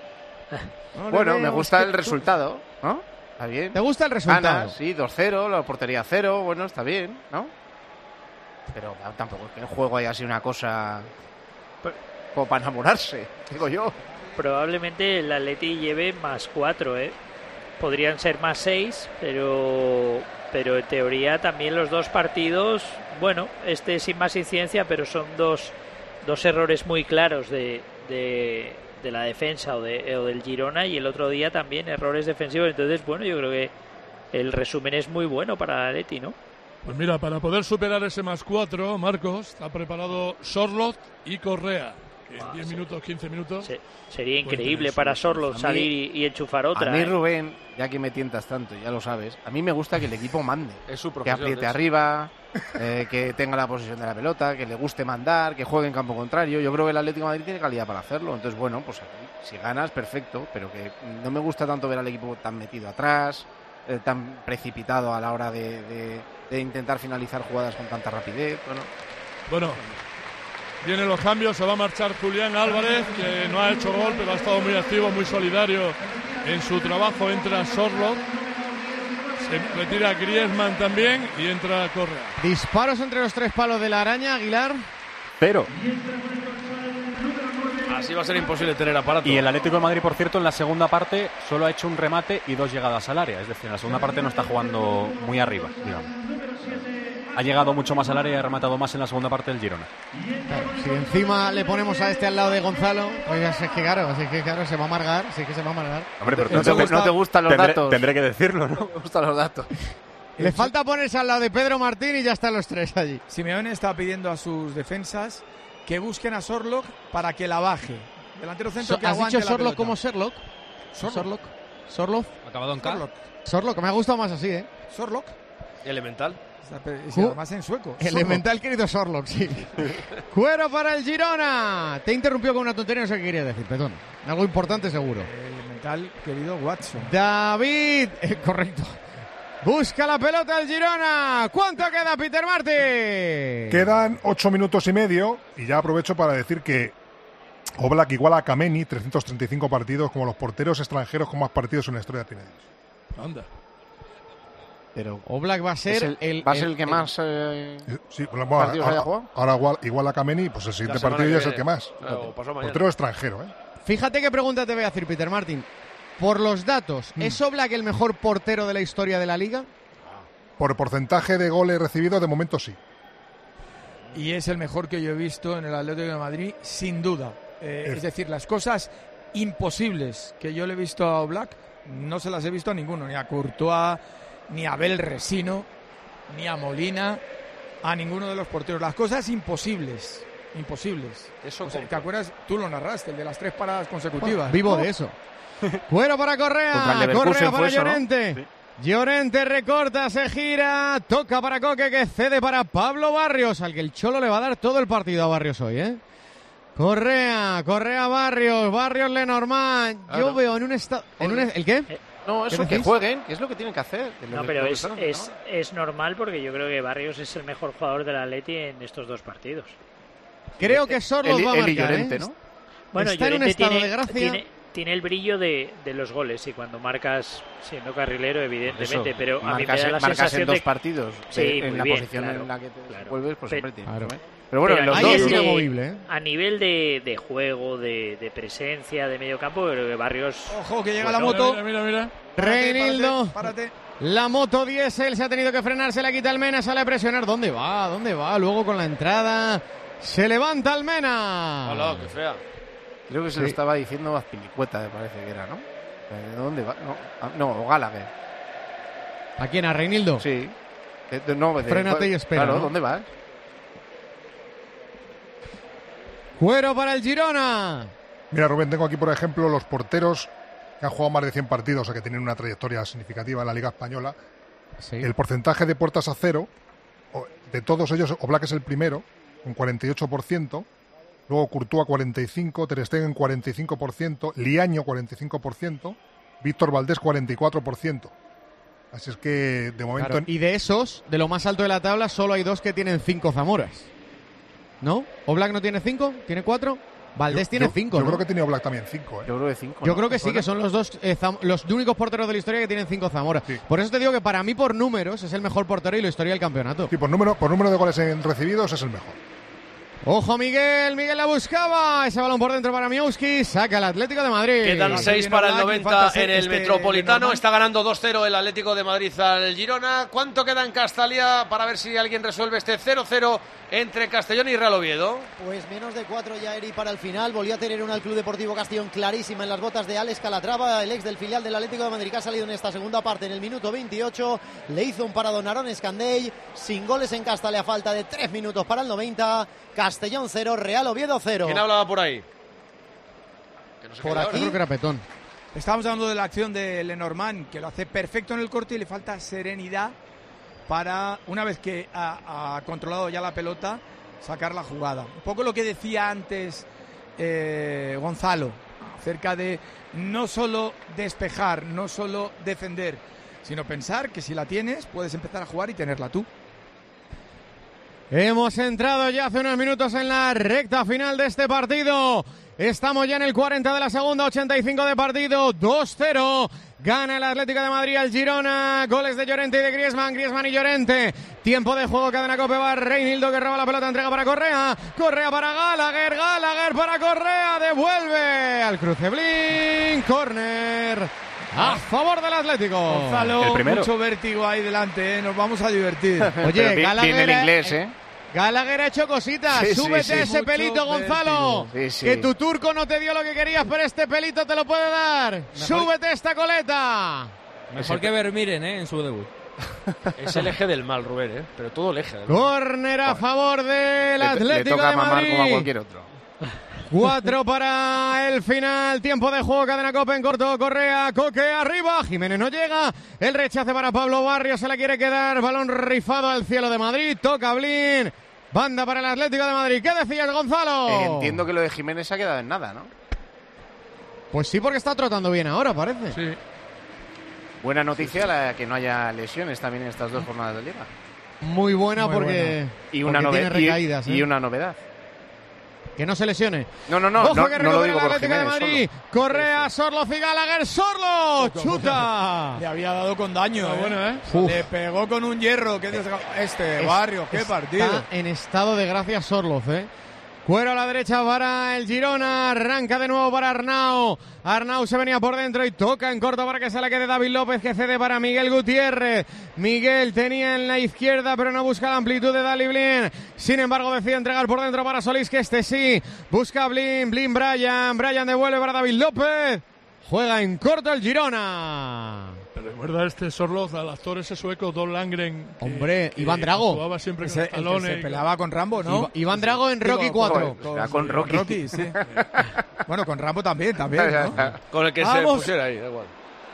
Bueno, me gusta el resultado, ¿no? Está bien. ¿Te gusta el resultado? Ganas, sí, 2-0, la portería 0, bueno, está bien, ¿no? Pero tampoco es que el juego haya sido una cosa como para enamorarse, digo yo. Probablemente el Atleti lleve +4, Podrían ser +6, pero en teoría también los dos partidos, bueno, este sin más incidencia, pero son dos errores muy claros de la defensa o del Girona, y el otro día también errores defensivos. Entonces, bueno, yo creo que el resumen es muy bueno para el Atleti, ¿no? Pues mira, para poder superar ese +4, Marcos, está preparado Sorloth y Correa. En 10 minutos, 15 minutos. Sería increíble para Sorloth salir y enchufar otra. A mí, Rubén, ya que me tientas tanto, ya lo sabes, a mí me gusta que el equipo mande. Es su profesión, que apriete arriba, que tenga la posesión de la pelota, que le guste mandar, que juegue en campo contrario. Yo creo que el Atlético de Madrid tiene calidad para hacerlo. Entonces, bueno, pues si ganas, perfecto. Pero que no me gusta tanto ver al equipo tan metido atrás, tan precipitado a la hora de intentar finalizar jugadas con tanta rapidez. Bueno. Vienen los cambios, se va a marchar Julián Álvarez, que no ha hecho gol, pero ha estado muy activo, muy solidario en su trabajo. Entra Sorloth, se retira Griezmann también y entra Correa. Disparos entre los 3 palos de la araña, Aguilar. 0. Así va a ser imposible tener aparato. Y el Atlético de Madrid, por cierto, en la segunda parte solo ha hecho un remate y 2 llegadas al área. Es decir, en la segunda parte no está jugando muy arriba, digamos. Ha llegado mucho más al área y ha rematado más en la segunda parte del Girona. Claro, si encima le ponemos a este al lado de Gonzalo, pues es que claro, se va a amargar, Hombre, pero no te gustan los datos. Tendré que decirlo, ¿no? Me gustan los datos. Le falta ponerse al lado de Pedro Martín y ya están los 3 allí. Simeone está pidiendo a sus defensas que busquen a Sorloth para que la baje. Delantero centro que aguante. ¿Has dicho Sorloth como Sherlock? Sorloth. Acabado en K. Sorloth, me ha gustado más así, Sorloth. Elemental. Además en sueco. Elemental, querido Sorloth, sí. Cuero para el Girona. Te interrumpió con una tontería, no sé qué quería decir, perdón. Algo importante seguro. Elemental, querido Watson. David, correcto. Busca la pelota el Girona. ¿Cuánto queda, Peter Martin? Quedan 8 minutos y medio y ya aprovecho para decir que Oblak iguala a Kameni, 335 partidos, como los porteros extranjeros con más partidos en la historia tiene. Anda. Pero Oblak va a ser el que más sí, partidos haya jugado. Ahora igual a Kameni, pues el siguiente partido ya es el que más. Claro, portero extranjero, ¿eh? Fíjate qué pregunta te voy a hacer, Peter Martin. Por los datos, ¿es Oblak el mejor portero de la historia de la Liga? Por porcentaje de goles recibidos, de momento sí. Y es el mejor que yo he visto en el Atlético de Madrid, sin duda. Es decir, las cosas imposibles que yo le he visto a Oblak, no se las he visto a ninguno, ni a Courtois, ni a Abel Resino, ni a Molina, a ninguno de los porteros. Las cosas imposibles. Eso, o sea, ¿te acuerdas? Tú lo narraste, el de las 3 paradas consecutivas. Vivo de eso. Cuero para Correa, Correa para Llorente. ¿No? Sí. Llorente recorta, se gira, toca para Coque, que cede para Pablo Barrios, al que el Cholo le va a dar todo el partido a Barrios hoy, ¿eh? Correa, Barrios, Lenormand. Claro. Yo veo en un estado... ¿El qué? No, eso, que jueguen, que es lo que tienen que hacer. No, pero es normal, porque yo creo que Barrios es el mejor jugador del Atleti en estos 2 partidos. Creo que Sorlos va a marcar, Llorente, ¿no? Bueno, está en un estado de gracia. Tiene el brillo de los goles, y cuando marcas siendo carrilero, evidentemente, eso, pero a mí me da la sensación en 2 partidos, sí, en la bien, posición en la que te vuelves, pues siempre tienes. Claro. Pero bueno, los dos es inamovible, ¿eh? A nivel de juego, de presencia, de medio campo, creo que Barrios... Ojo, que llega la moto. Mira. Reinildo. Párate. La moto diésel se ha tenido que frenar, se la quita Almena, sale a presionar. ¿Dónde va? Luego con la entrada se levanta Almena. Hola, qué fea. Creo que se lo estaba diciendo Azpilicueta, me parece que era, ¿no? ¿De dónde va? No, Gallagher. ¿A quién? ¿A Reinildo? Sí. Frénate y espera. Claro, ¿no? ¿dónde vas? Cuero para el Girona. Mira, Rubén, tengo aquí, por ejemplo, los porteros que han jugado más de 100 partidos, o sea, que tienen una trayectoria significativa en la Liga Española. Sí. El porcentaje de puertas a cero, de todos ellos, Oblak es el primero, con 48%. Luego Courtois 45%, Ter Stegen 45%, Liaño 45%, Víctor Valdés 44%. Así es que de momento... Claro, y de esos, de lo más alto de la tabla, solo hay 2 que tienen 5 Zamoras. ¿No? ¿Oblak no tiene 5? ¿Tiene 4? Valdés tiene 5, Yo ¿no? creo que tiene Oblak también 5. Yo creo que 5. Yo creo que sí, que son los 2 los únicos porteros de la historia que tienen 5 Zamoras. Sí. Por eso te digo que para mí, por números, es el mejor portero y la historia del campeonato. Sí, por número de goles recibidos es el mejor. Ojo Miguel la buscaba, ese balón por dentro para Miowski, saca el Atlético de Madrid. Quedan 6 para el 90 en el Metropolitano, está ganando 2-0 el Atlético de Madrid al Girona. ¿Cuánto queda en Castalia para ver si alguien resuelve este 0-0 entre Castellón y Real Oviedo? Pues menos de 4 ya, Eri, para el final. Volvió a tener una al Club Deportivo Castellón clarísima en las botas de Alex Calatrava, el ex del filial del Atlético de Madrid, que ha salido en esta segunda parte en el minuto 28. Le hizo un paradón a Aaron Escandell, sin goles en Castalia a falta de 3 minutos para el 90. Castellón 0, Real Oviedo 0. ¿Quién hablaba por ahí? Por aquí. Creo que era Petón. Estábamos hablando de la acción de Lenormand, que lo hace perfecto en el corte y le falta serenidad para, una vez que ha controlado ya la pelota, sacar la jugada. Un poco lo que decía antes Gonzalo, acerca de no solo despejar, no solo defender, sino pensar que si la tienes, puedes empezar a jugar y tenerla tú. Hemos entrado ya hace unos minutos en la recta final de este partido. Estamos ya en el 40 de la segunda, 85 de partido, 2-0. Gana el Atlético de Madrid al Girona. Goles de Llorente y de Griezmann y Llorente. Tiempo de juego, cadena Cope, va Reinildo, que roba la pelota, entrega para Correa para Gallagher para Correa, devuelve al cruce Blin, córner a favor del Atlético. Gonzalo, mucho vértigo ahí delante, nos vamos a divertir. Oye, Gallagher, viene el inglés, Gallagher ha hecho cositas, súbete ese pelito, Gonzalo, que tu turco no te dio lo que querías, pero este pelito te lo puede dar. Súbete esta coleta. Mejor que Vermiren, en su debut. Es el eje del mal, Rubén, pero todo el eje del mal. Córner a favor del Atlético le toca de Madrid. mamar como a cualquier otro. 4 para el final, tiempo de juego, cadena Cope en corto, Correa, Coque arriba, Jiménez no llega, el rechace para Pablo Barrios, se la quiere quedar, balón rifado al cielo de Madrid, toca Blin, banda para el Atlético de Madrid. ¿Qué decías, Gonzalo? Entiendo que lo de Jiménez se ha quedado en nada, ¿no? Pues sí, porque está trotando bien ahora, parece. Sí. Buena noticia la que no haya lesiones también en estas 2 jornadas de Liga. Muy buena, porque buena. tiene recaídas. Y una novedad. que no se lesione. No, Ojo que no lo digo el por Atlético de Madrid. Correa, Sorloz y Gallagher. ¡Sorloz! ¡Chuta! Le había dado con daño. Le pegó con un hierro. Barrios, qué partido. Está en estado de gracia Sorloz, Cuero a la derecha para el Girona. Arranca de nuevo para Arnau. Arnau se venía por dentro y toca en corto para que se la quede David López, que cede para Miguel Gutiérrez. Miguel tenía en la izquierda, pero no busca la amplitud de Dali Blin. Sin embargo, decide entregar por dentro para Solís, que sí. Busca Blin, Brian. Brian devuelve para David López. Juega en corto el Girona. Pero recuerda Sorloz al actor ese sueco, Don Landgren. Hombre, Iván Drago. Jugaba siempre con Stallone. Se peleaba con Rambo, ¿no? Iván Drago en Rocky 4. Con Rocky. Sí. Bueno, con Rambo también, ¿no? Con el que se pusiera ahí, da igual.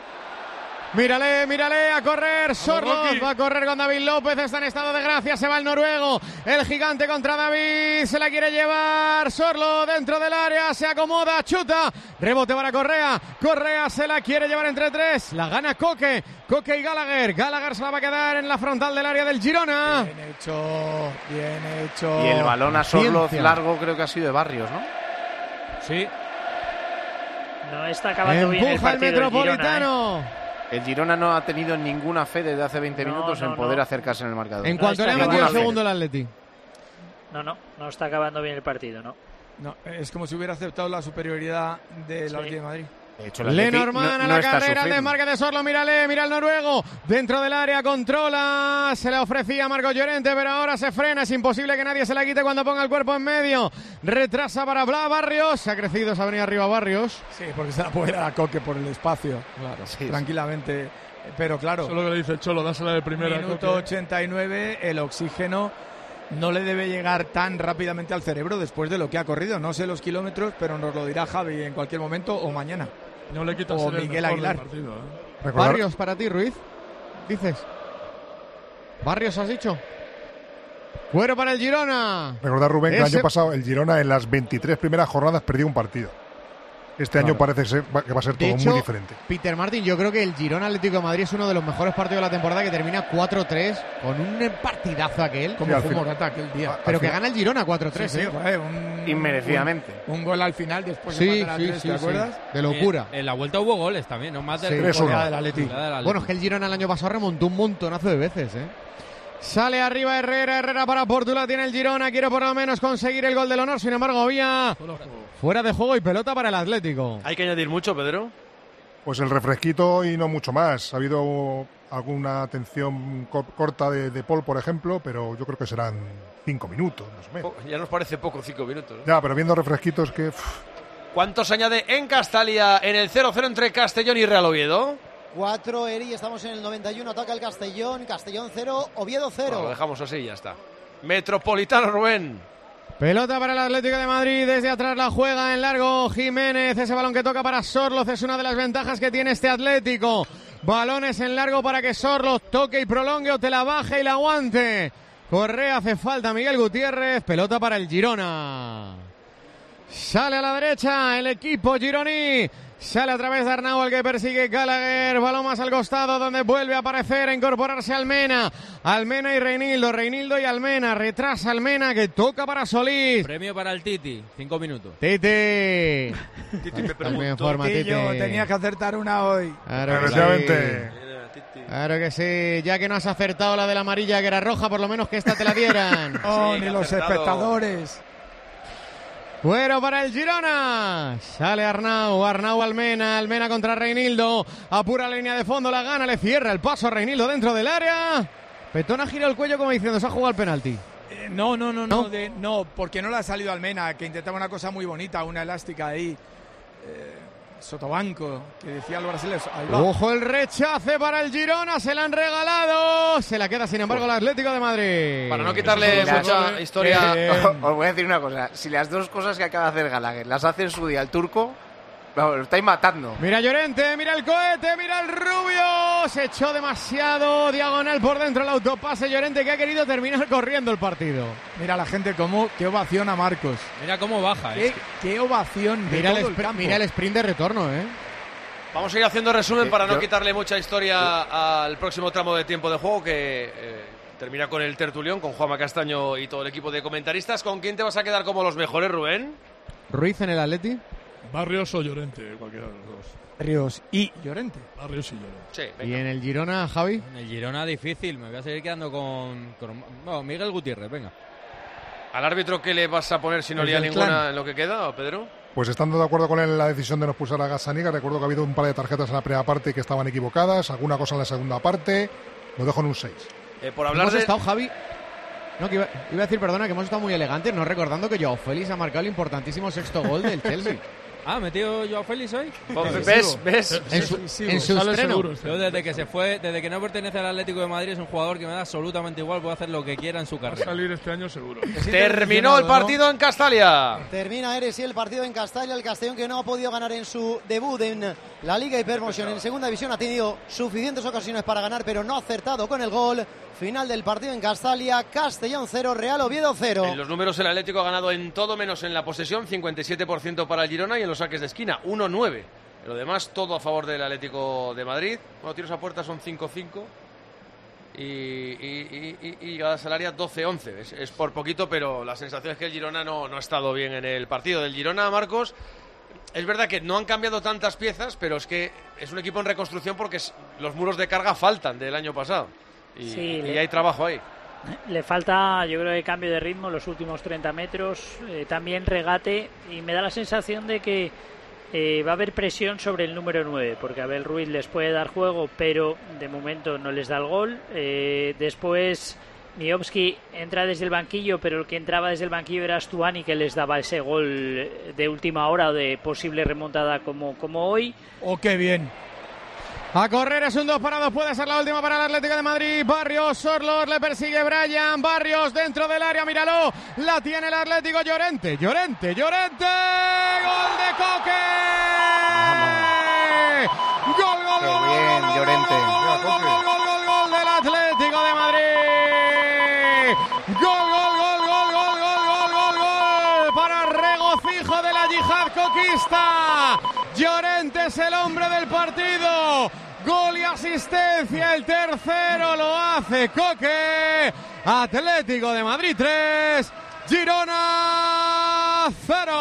Mírale, a correr Sorloz, va a correr con David López, está en estado de gracia, se va el noruego, el gigante contra David, se la quiere llevar Sorloz dentro del área, se acomoda, chuta, rebote para Correa se la quiere llevar entre tres, la gana Coque y Gallagher se la va a quedar en la frontal del área del Girona. Bien hecho. Y el balón a Sorloz largo creo que ha sido de Barrios, ¿no? Sí. No está acabando bien el partido el Metropolitano. El Girona no ha tenido ninguna fe desde hace 20 minutos en poder acercarse en el marcador. En cuanto le ha metido el segundo el Atleti. No está acabando bien el partido, ¿no? No, es como si hubiera aceptado la superioridad del Atlético de Madrid. De hecho, Lenormand a la carrera, el desmarque de Sorloz, mira el noruego, dentro del área, controla, se le ofrecía a Marco Llorente, pero ahora se frena, es imposible que nadie se la quite cuando ponga el cuerpo en medio, retrasa para Barrios, se ha crecido, se ha venido arriba Barrios. Sí, porque se la puede dar a Coque por el espacio, claro, tranquilamente, pero claro. Eso es lo que le dice el Cholo, dásela de primera. Minuto 89, el oxígeno no le debe llegar tan rápidamente al cerebro después de lo que ha corrido, no sé los kilómetros, pero nos lo dirá Javi en cualquier momento o mañana. No le quitas o Miguel Aguilar. Partido, Barrios para ti, Ruiz. Dices. Barrios has dicho. Cuero para el Girona. Recordad, Rubén, que el año pasado el Girona en las 23 primeras jornadas perdió un partido. Este año parece ser que va a ser todo muy diferente. Peter Martin, yo creo que el Girona Atlético de Madrid es uno de los mejores partidos de la temporada, que termina 4-3 con un partidazo aquel, como fue Morata aquel día. Pero que gana el Girona 4-3. Sí, inmerecidamente. Un gol al final después de matar a 3, ¿te acuerdas? De locura. En la vuelta hubo goles también, ¿no? Más de del Atlético. Bueno, es que el Girona el año pasado remontó un montonazo de veces, Sale arriba Herrera para Portula, tiene el Girona, quiere por lo menos conseguir el gol del honor, sin embargo había fuera de juego y pelota para el Atlético. ¿Hay que añadir mucho, Pedro? Pues el refresquito y no mucho más. Ha habido alguna atención corta de Paul, por ejemplo, pero yo creo que serán 5 minutos, más o menos. Ya nos parece poco 5 minutos, ¿no? Ya, pero viendo refresquitos que... ¿Cuánto se añade en Castalia en el 0-0 entre Castellón y Real Oviedo? 4, Eri, estamos en el 91, ataca el Castellón 0, Oviedo 0. Bueno, lo dejamos así y ya está. Metropolitano, Rubén. Pelota para el Atlético de Madrid, desde atrás la juega en largo Jiménez, ese balón que toca para Sorloz es una de las ventajas que tiene este Atlético. Balones en largo para que Sorloz toque y prolongue o te la baje y la aguante. Correa, hace falta Miguel Gutiérrez, pelota para el Girona. Sale a la derecha el equipo gironí. Sale a través de Arnau, el que persigue Gallagher. Balón más al costado, donde vuelve a aparecer, a incorporarse Almena. Almena y Reinildo y Almena. Retrasa Almena, que toca para Solís. Premio para el Titi, 5 minutos. Titi. Titi me preguntó. Tenías que acertar una hoy. Claro que sí. Claro que sí. Ya que no has acertado la de la amarilla, que era roja, por lo menos que esta te la dieran. Ni los espectadores. Fuero para el Girona. Sale Arnau Almena contra Reinildo. Apura la línea de fondo, la gana, le cierra el paso a Reinildo dentro del área. Petona gira el cuello como diciendo, se ha jugado el penalti. No, porque no le ha salido Almena, que intentaba una cosa muy bonita, una elástica ahí. Sotobanco, que decía los brasileños. Ojo el rechace para el Girona, se la han regalado. Se la queda sin embargo el Atlético de Madrid. Para no quitarle mucha historia. Os voy a decir una cosa, si las dos cosas que acaba de hacer Gallagher las hace en su día el turco, lo estáis matando. Mira Llorente, mira el cohete, mira el Rubio. Se echó demasiado diagonal por dentro el autopase Llorente, que ha querido terminar corriendo el partido. Mira la gente qué ovación a Marcos. Mira cómo baja. Qué ovación de mira todo el campo. Mira el sprint de retorno, Vamos a ir haciendo resumen para no quitarle mucha historia al próximo tramo de tiempo de juego, que termina con el tertulión, con Juanma Castaño y todo el equipo de comentaristas. ¿Con quién te vas a quedar como los mejores, Rubén? Ruiz en el Atleti. Barrios o Llorente, cualquiera de los dos. Barrios y Llorente. Barrios y Llorente. Sí, ¿Y en el Girona, Javi? En el Girona difícil, me voy a seguir quedando con Miguel Gutiérrez, venga. ¿Al árbitro qué le vas a poner si no lía ninguna en lo que queda, Pedro? Pues estando de acuerdo con él en la decisión de no expulsar a Gazzaniga, recuerdo que ha habido un par de tarjetas en la primera parte que estaban equivocadas, alguna cosa en la segunda parte, lo dejo en un 6. Por hablar hemos estado, Javi... No, que iba a decir, perdona, que hemos estado muy elegantes, no recordando que Joao Félix ha marcado el importantísimo sexto gol del Chelsea. ¿Ha metido Joao Félix hoy? ¿Ves? En su estreno. Yo desde que se fue, desde que no pertenece al Atlético de Madrid, es un jugador que me da absolutamente igual, puede hacer lo que quiera en su carrera. Va a salir este año seguro. Terminó el partido en Castalia. Termina Eres y el partido en Castalia. El Castellón, que no ha podido ganar en su debut en la Liga Hypermotion en segunda división, ha tenido suficientes ocasiones para ganar, pero no ha acertado con el gol. Final del partido en Castalia, Castellón 0, Real Oviedo 0. En los números el Atlético ha ganado en todo menos en la posesión, 57% para el Girona, y en los saques de esquina, 1-9. Lo demás, todo a favor del Atlético de Madrid. Bueno, tiros a puerta son 5-5 y llegadas al área 12-11. Es por poquito, pero la sensación es que el Girona no ha estado bien en el partido. Del Girona, Marcos, es verdad que no han cambiado tantas piezas, pero es que es un equipo en reconstrucción porque los muros de carga faltan del año pasado. Y hay trabajo ahí. Le falta, yo creo, que cambio de ritmo los últimos 30 metros, también regate, y me da la sensación de que va a haber presión sobre el número 9, porque Abel Ruiz les puede dar juego, pero de momento no les da el gol. Después Miovski entra desde el banquillo, pero el que entraba desde el banquillo era Stuani, que les daba ese gol de última hora o de posible remontada como hoy. ¡Oh, qué bien! A correr, es un 2 para 2, puede ser la última para el Atlético de Madrid. Barrios, Sorlos, le persigue Brian. Barrios dentro del área, míralo. La tiene el Atlético. Llorente. ¡Gol de Coque! ¡Gol Llorente! ¡Gol del Atlético de Madrid! ¡Gol para regocijo de la yihad coquista! Llorente es el hombre del partido. Gol y asistencia, el tercero lo hace Coque. Atlético de Madrid 3, Girona 0.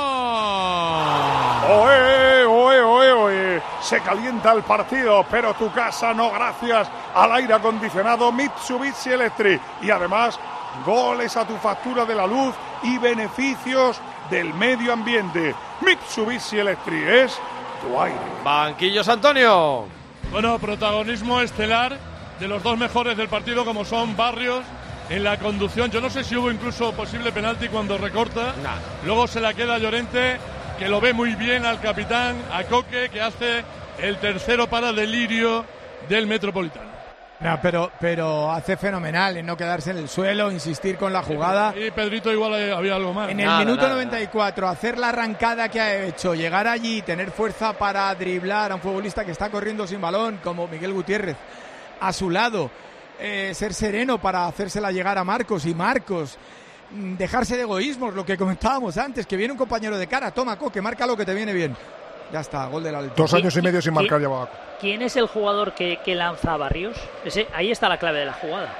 ¡Oe! Se calienta el partido, pero tu casa no, gracias al aire acondicionado Mitsubishi Electric. Y además, goles a tu factura de la luz y beneficios del medio ambiente. Mitsubishi Electric es tu aire. Banquillos, Antonio. Bueno, protagonismo estelar de los dos mejores del partido, como son Barrios en la conducción. Yo no sé si hubo incluso posible penalti cuando recorta. Luego se la queda Llorente, que lo ve muy bien al capitán, a Coque, que hace el tercero para delirio del Metropolitano. No, pero hace fenomenal en no quedarse en el suelo, insistir con la jugada. Y Pedrito igual había algo más. En el minuto 94, hacer la arrancada que ha hecho, llegar allí, tener fuerza para driblar a un futbolista que está corriendo sin balón, como Miguel Gutiérrez, a su lado, ser sereno para hacérsela llegar a Marcos, y Marcos dejarse de egoísmos, lo que comentábamos antes, que viene un compañero de cara, toma Coque, marca lo que te viene bien. Ya está, gol del Atlético. 2 años y medio sin marcar ya va. ¿Quién es el jugador que lanza a Barrios? Ahí está la clave de la jugada.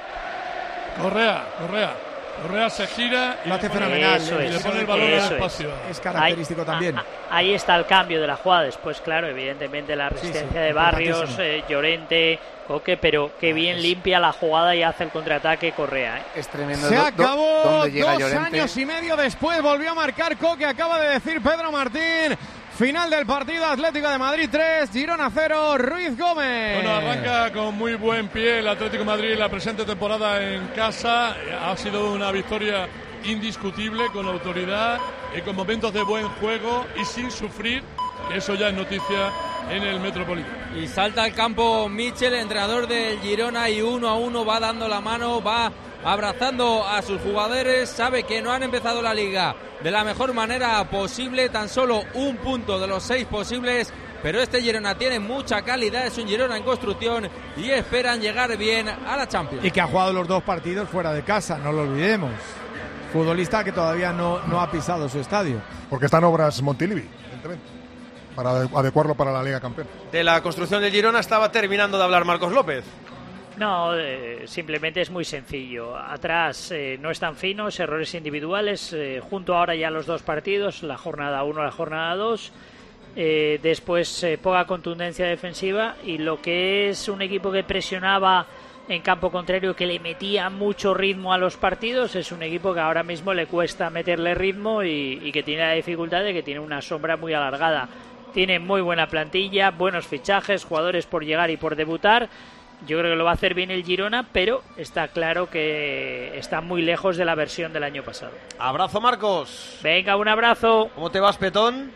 Correa se gira y lo hace fenomenal. Le pone el balón al espacio. Es característico también. Ahí está el cambio de la jugada. Después, claro, evidentemente la resistencia de Barrios, Llorente, Coque, pero que bien limpia la jugada y hace el contraataque Correa. Es tremendo. Se acabó. 2 Llorente. años y medio después volvió a marcar Coque. Acaba de decir Pedro Martín. Final del partido, Atlético de Madrid 3, Girona 0, Ruiz Gómez. Bueno, arranca con muy buen pie el Atlético de Madrid la presente temporada en casa. Ha sido una victoria indiscutible, con autoridad y con momentos de buen juego y sin sufrir. Eso ya es noticia en el Metropolitano. Y salta al campo Michel, entrenador del Girona, y 1-1 va dando la mano, va abrazando a sus jugadores. Sabe que no han empezado la liga de la mejor manera posible, tan solo un punto de los 6 posibles, pero este Girona tiene mucha calidad, es un Girona en construcción y esperan llegar bien a la Champions. Y que ha jugado los 2 partidos fuera de casa, no lo olvidemos. Futbolista que todavía no ha pisado su estadio. Porque está en obras Montilivi, evidentemente, para adecuarlo para la Liga Campeones. De la construcción del Girona estaba terminando de hablar Marcos López. No, simplemente es muy sencillo. Atrás no están finos, errores individuales. Junto ahora ya los dos partidos, la jornada 1 y la jornada 2. Después poca contundencia defensiva y lo que es un equipo que presionaba en campo contrario, que le metía mucho ritmo a los partidos, es un equipo que ahora mismo le cuesta meterle ritmo y que tiene la dificultad de que tiene una sombra muy alargada. Tiene muy buena plantilla, buenos fichajes, jugadores por llegar y por debutar. Yo creo que lo va a hacer bien el Girona, pero está claro que está muy lejos de la versión del año pasado. Abrazo, Marcos. Venga, un abrazo. ¿Cómo te vas, Petón?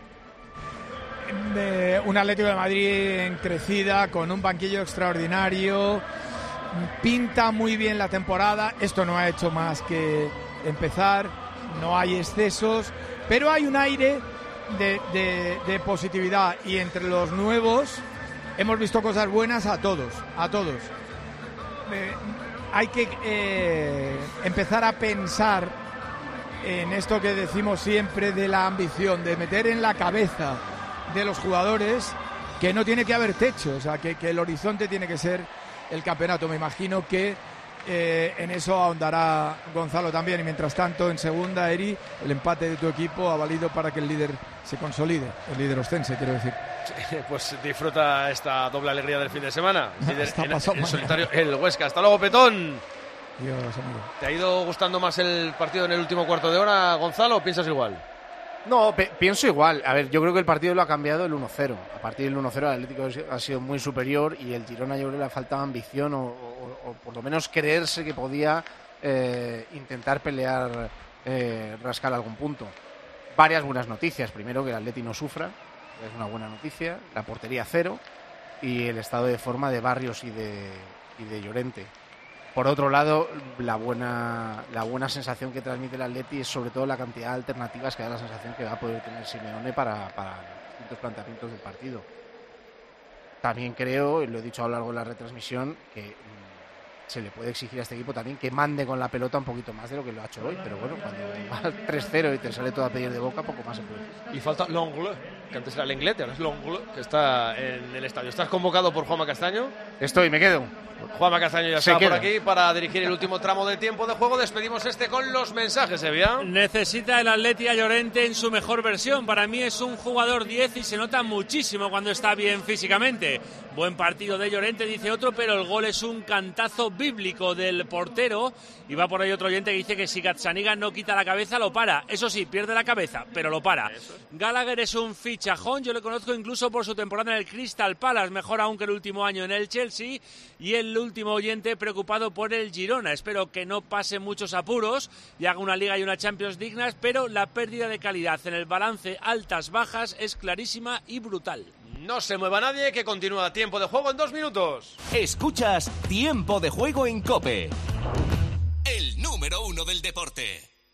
Un Atlético de Madrid en crecida, con un banquillo extraordinario. Pinta muy bien la temporada. Esto no ha hecho más que empezar. No hay excesos, pero hay un aire de positividad. Y entre los nuevos hemos visto cosas buenas a todos. Hay que empezar a pensar en esto que decimos siempre de la ambición, de meter en la cabeza de los jugadores que no tiene que haber techo, o sea, que el horizonte tiene que ser el campeonato. Me imagino que en eso ahondará Gonzalo también. Y mientras tanto, en segunda, Eri, el empate de tu equipo ha valido para que el líder se consolide, el líder ostense, quiero decir. Pues disfruta esta doble alegría del fin de semana. En solitario, el Huesca. Hasta luego, Petón. Dios, amigo. ¿Te ha ido gustando más el partido en el último cuarto de hora, Gonzalo, o piensas igual? No, pienso igual. A ver, yo creo que el partido lo ha cambiado el 1-0. A partir del 1-0 el Atlético ha sido muy superior y el Girona, yo creo que le faltaba ambición o por lo menos creerse que podía intentar pelear, rascar algún punto. Varias buenas noticias. Primero, que el Atleti no sufra, es una buena noticia. La portería 0 y el estado de forma de Barrios y de Llorente. Por otro lado, la buena sensación que transmite el Atleti es sobre todo la cantidad de alternativas que da la sensación que va a poder tener Simeone para los distintos planteamientos del partido. También creo, y lo he dicho a lo largo de la retransmisión, que se le puede exigir a este equipo también que mande con la pelota un poquito más de lo que lo ha hecho hoy, pero bueno, cuando vas 3-0 y te sale todo a pedir de boca, poco más se puede decir. Y falta Longle, que antes era el inglés, ahora es Longle, que está en el estadio. ¿Estás convocado por Juanma Castaño? Estoy, me quedo. Juanma Castaño ya está por aquí para dirigir el último tramo del tiempo de juego. Despedimos con los mensajes, Sevilla. Necesita el Atleti a Llorente en su mejor versión. Para mí es un jugador 10 y se nota muchísimo cuando está bien físicamente. Buen partido de Llorente, dice otro, pero el gol es un cantazo bíblico del portero. Y va por ahí otro oyente que dice que si Gazzaniga no quita la cabeza, lo para. Eso sí, pierde la cabeza, pero lo para. Gallagher es un fichajón. Yo le conozco incluso por su temporada en el Crystal Palace, mejor aún que el último año en el Chelsea. Y el último oyente preocupado por el Girona. Espero que no pase muchos apuros y haga una Liga y una Champions dignas, pero la pérdida de calidad en el balance altas-bajas es clarísima y brutal. No se mueva nadie, que continúa Tiempo de Juego en 2 minutos. Escuchas Tiempo de Juego en COPE. El número 1 del deporte.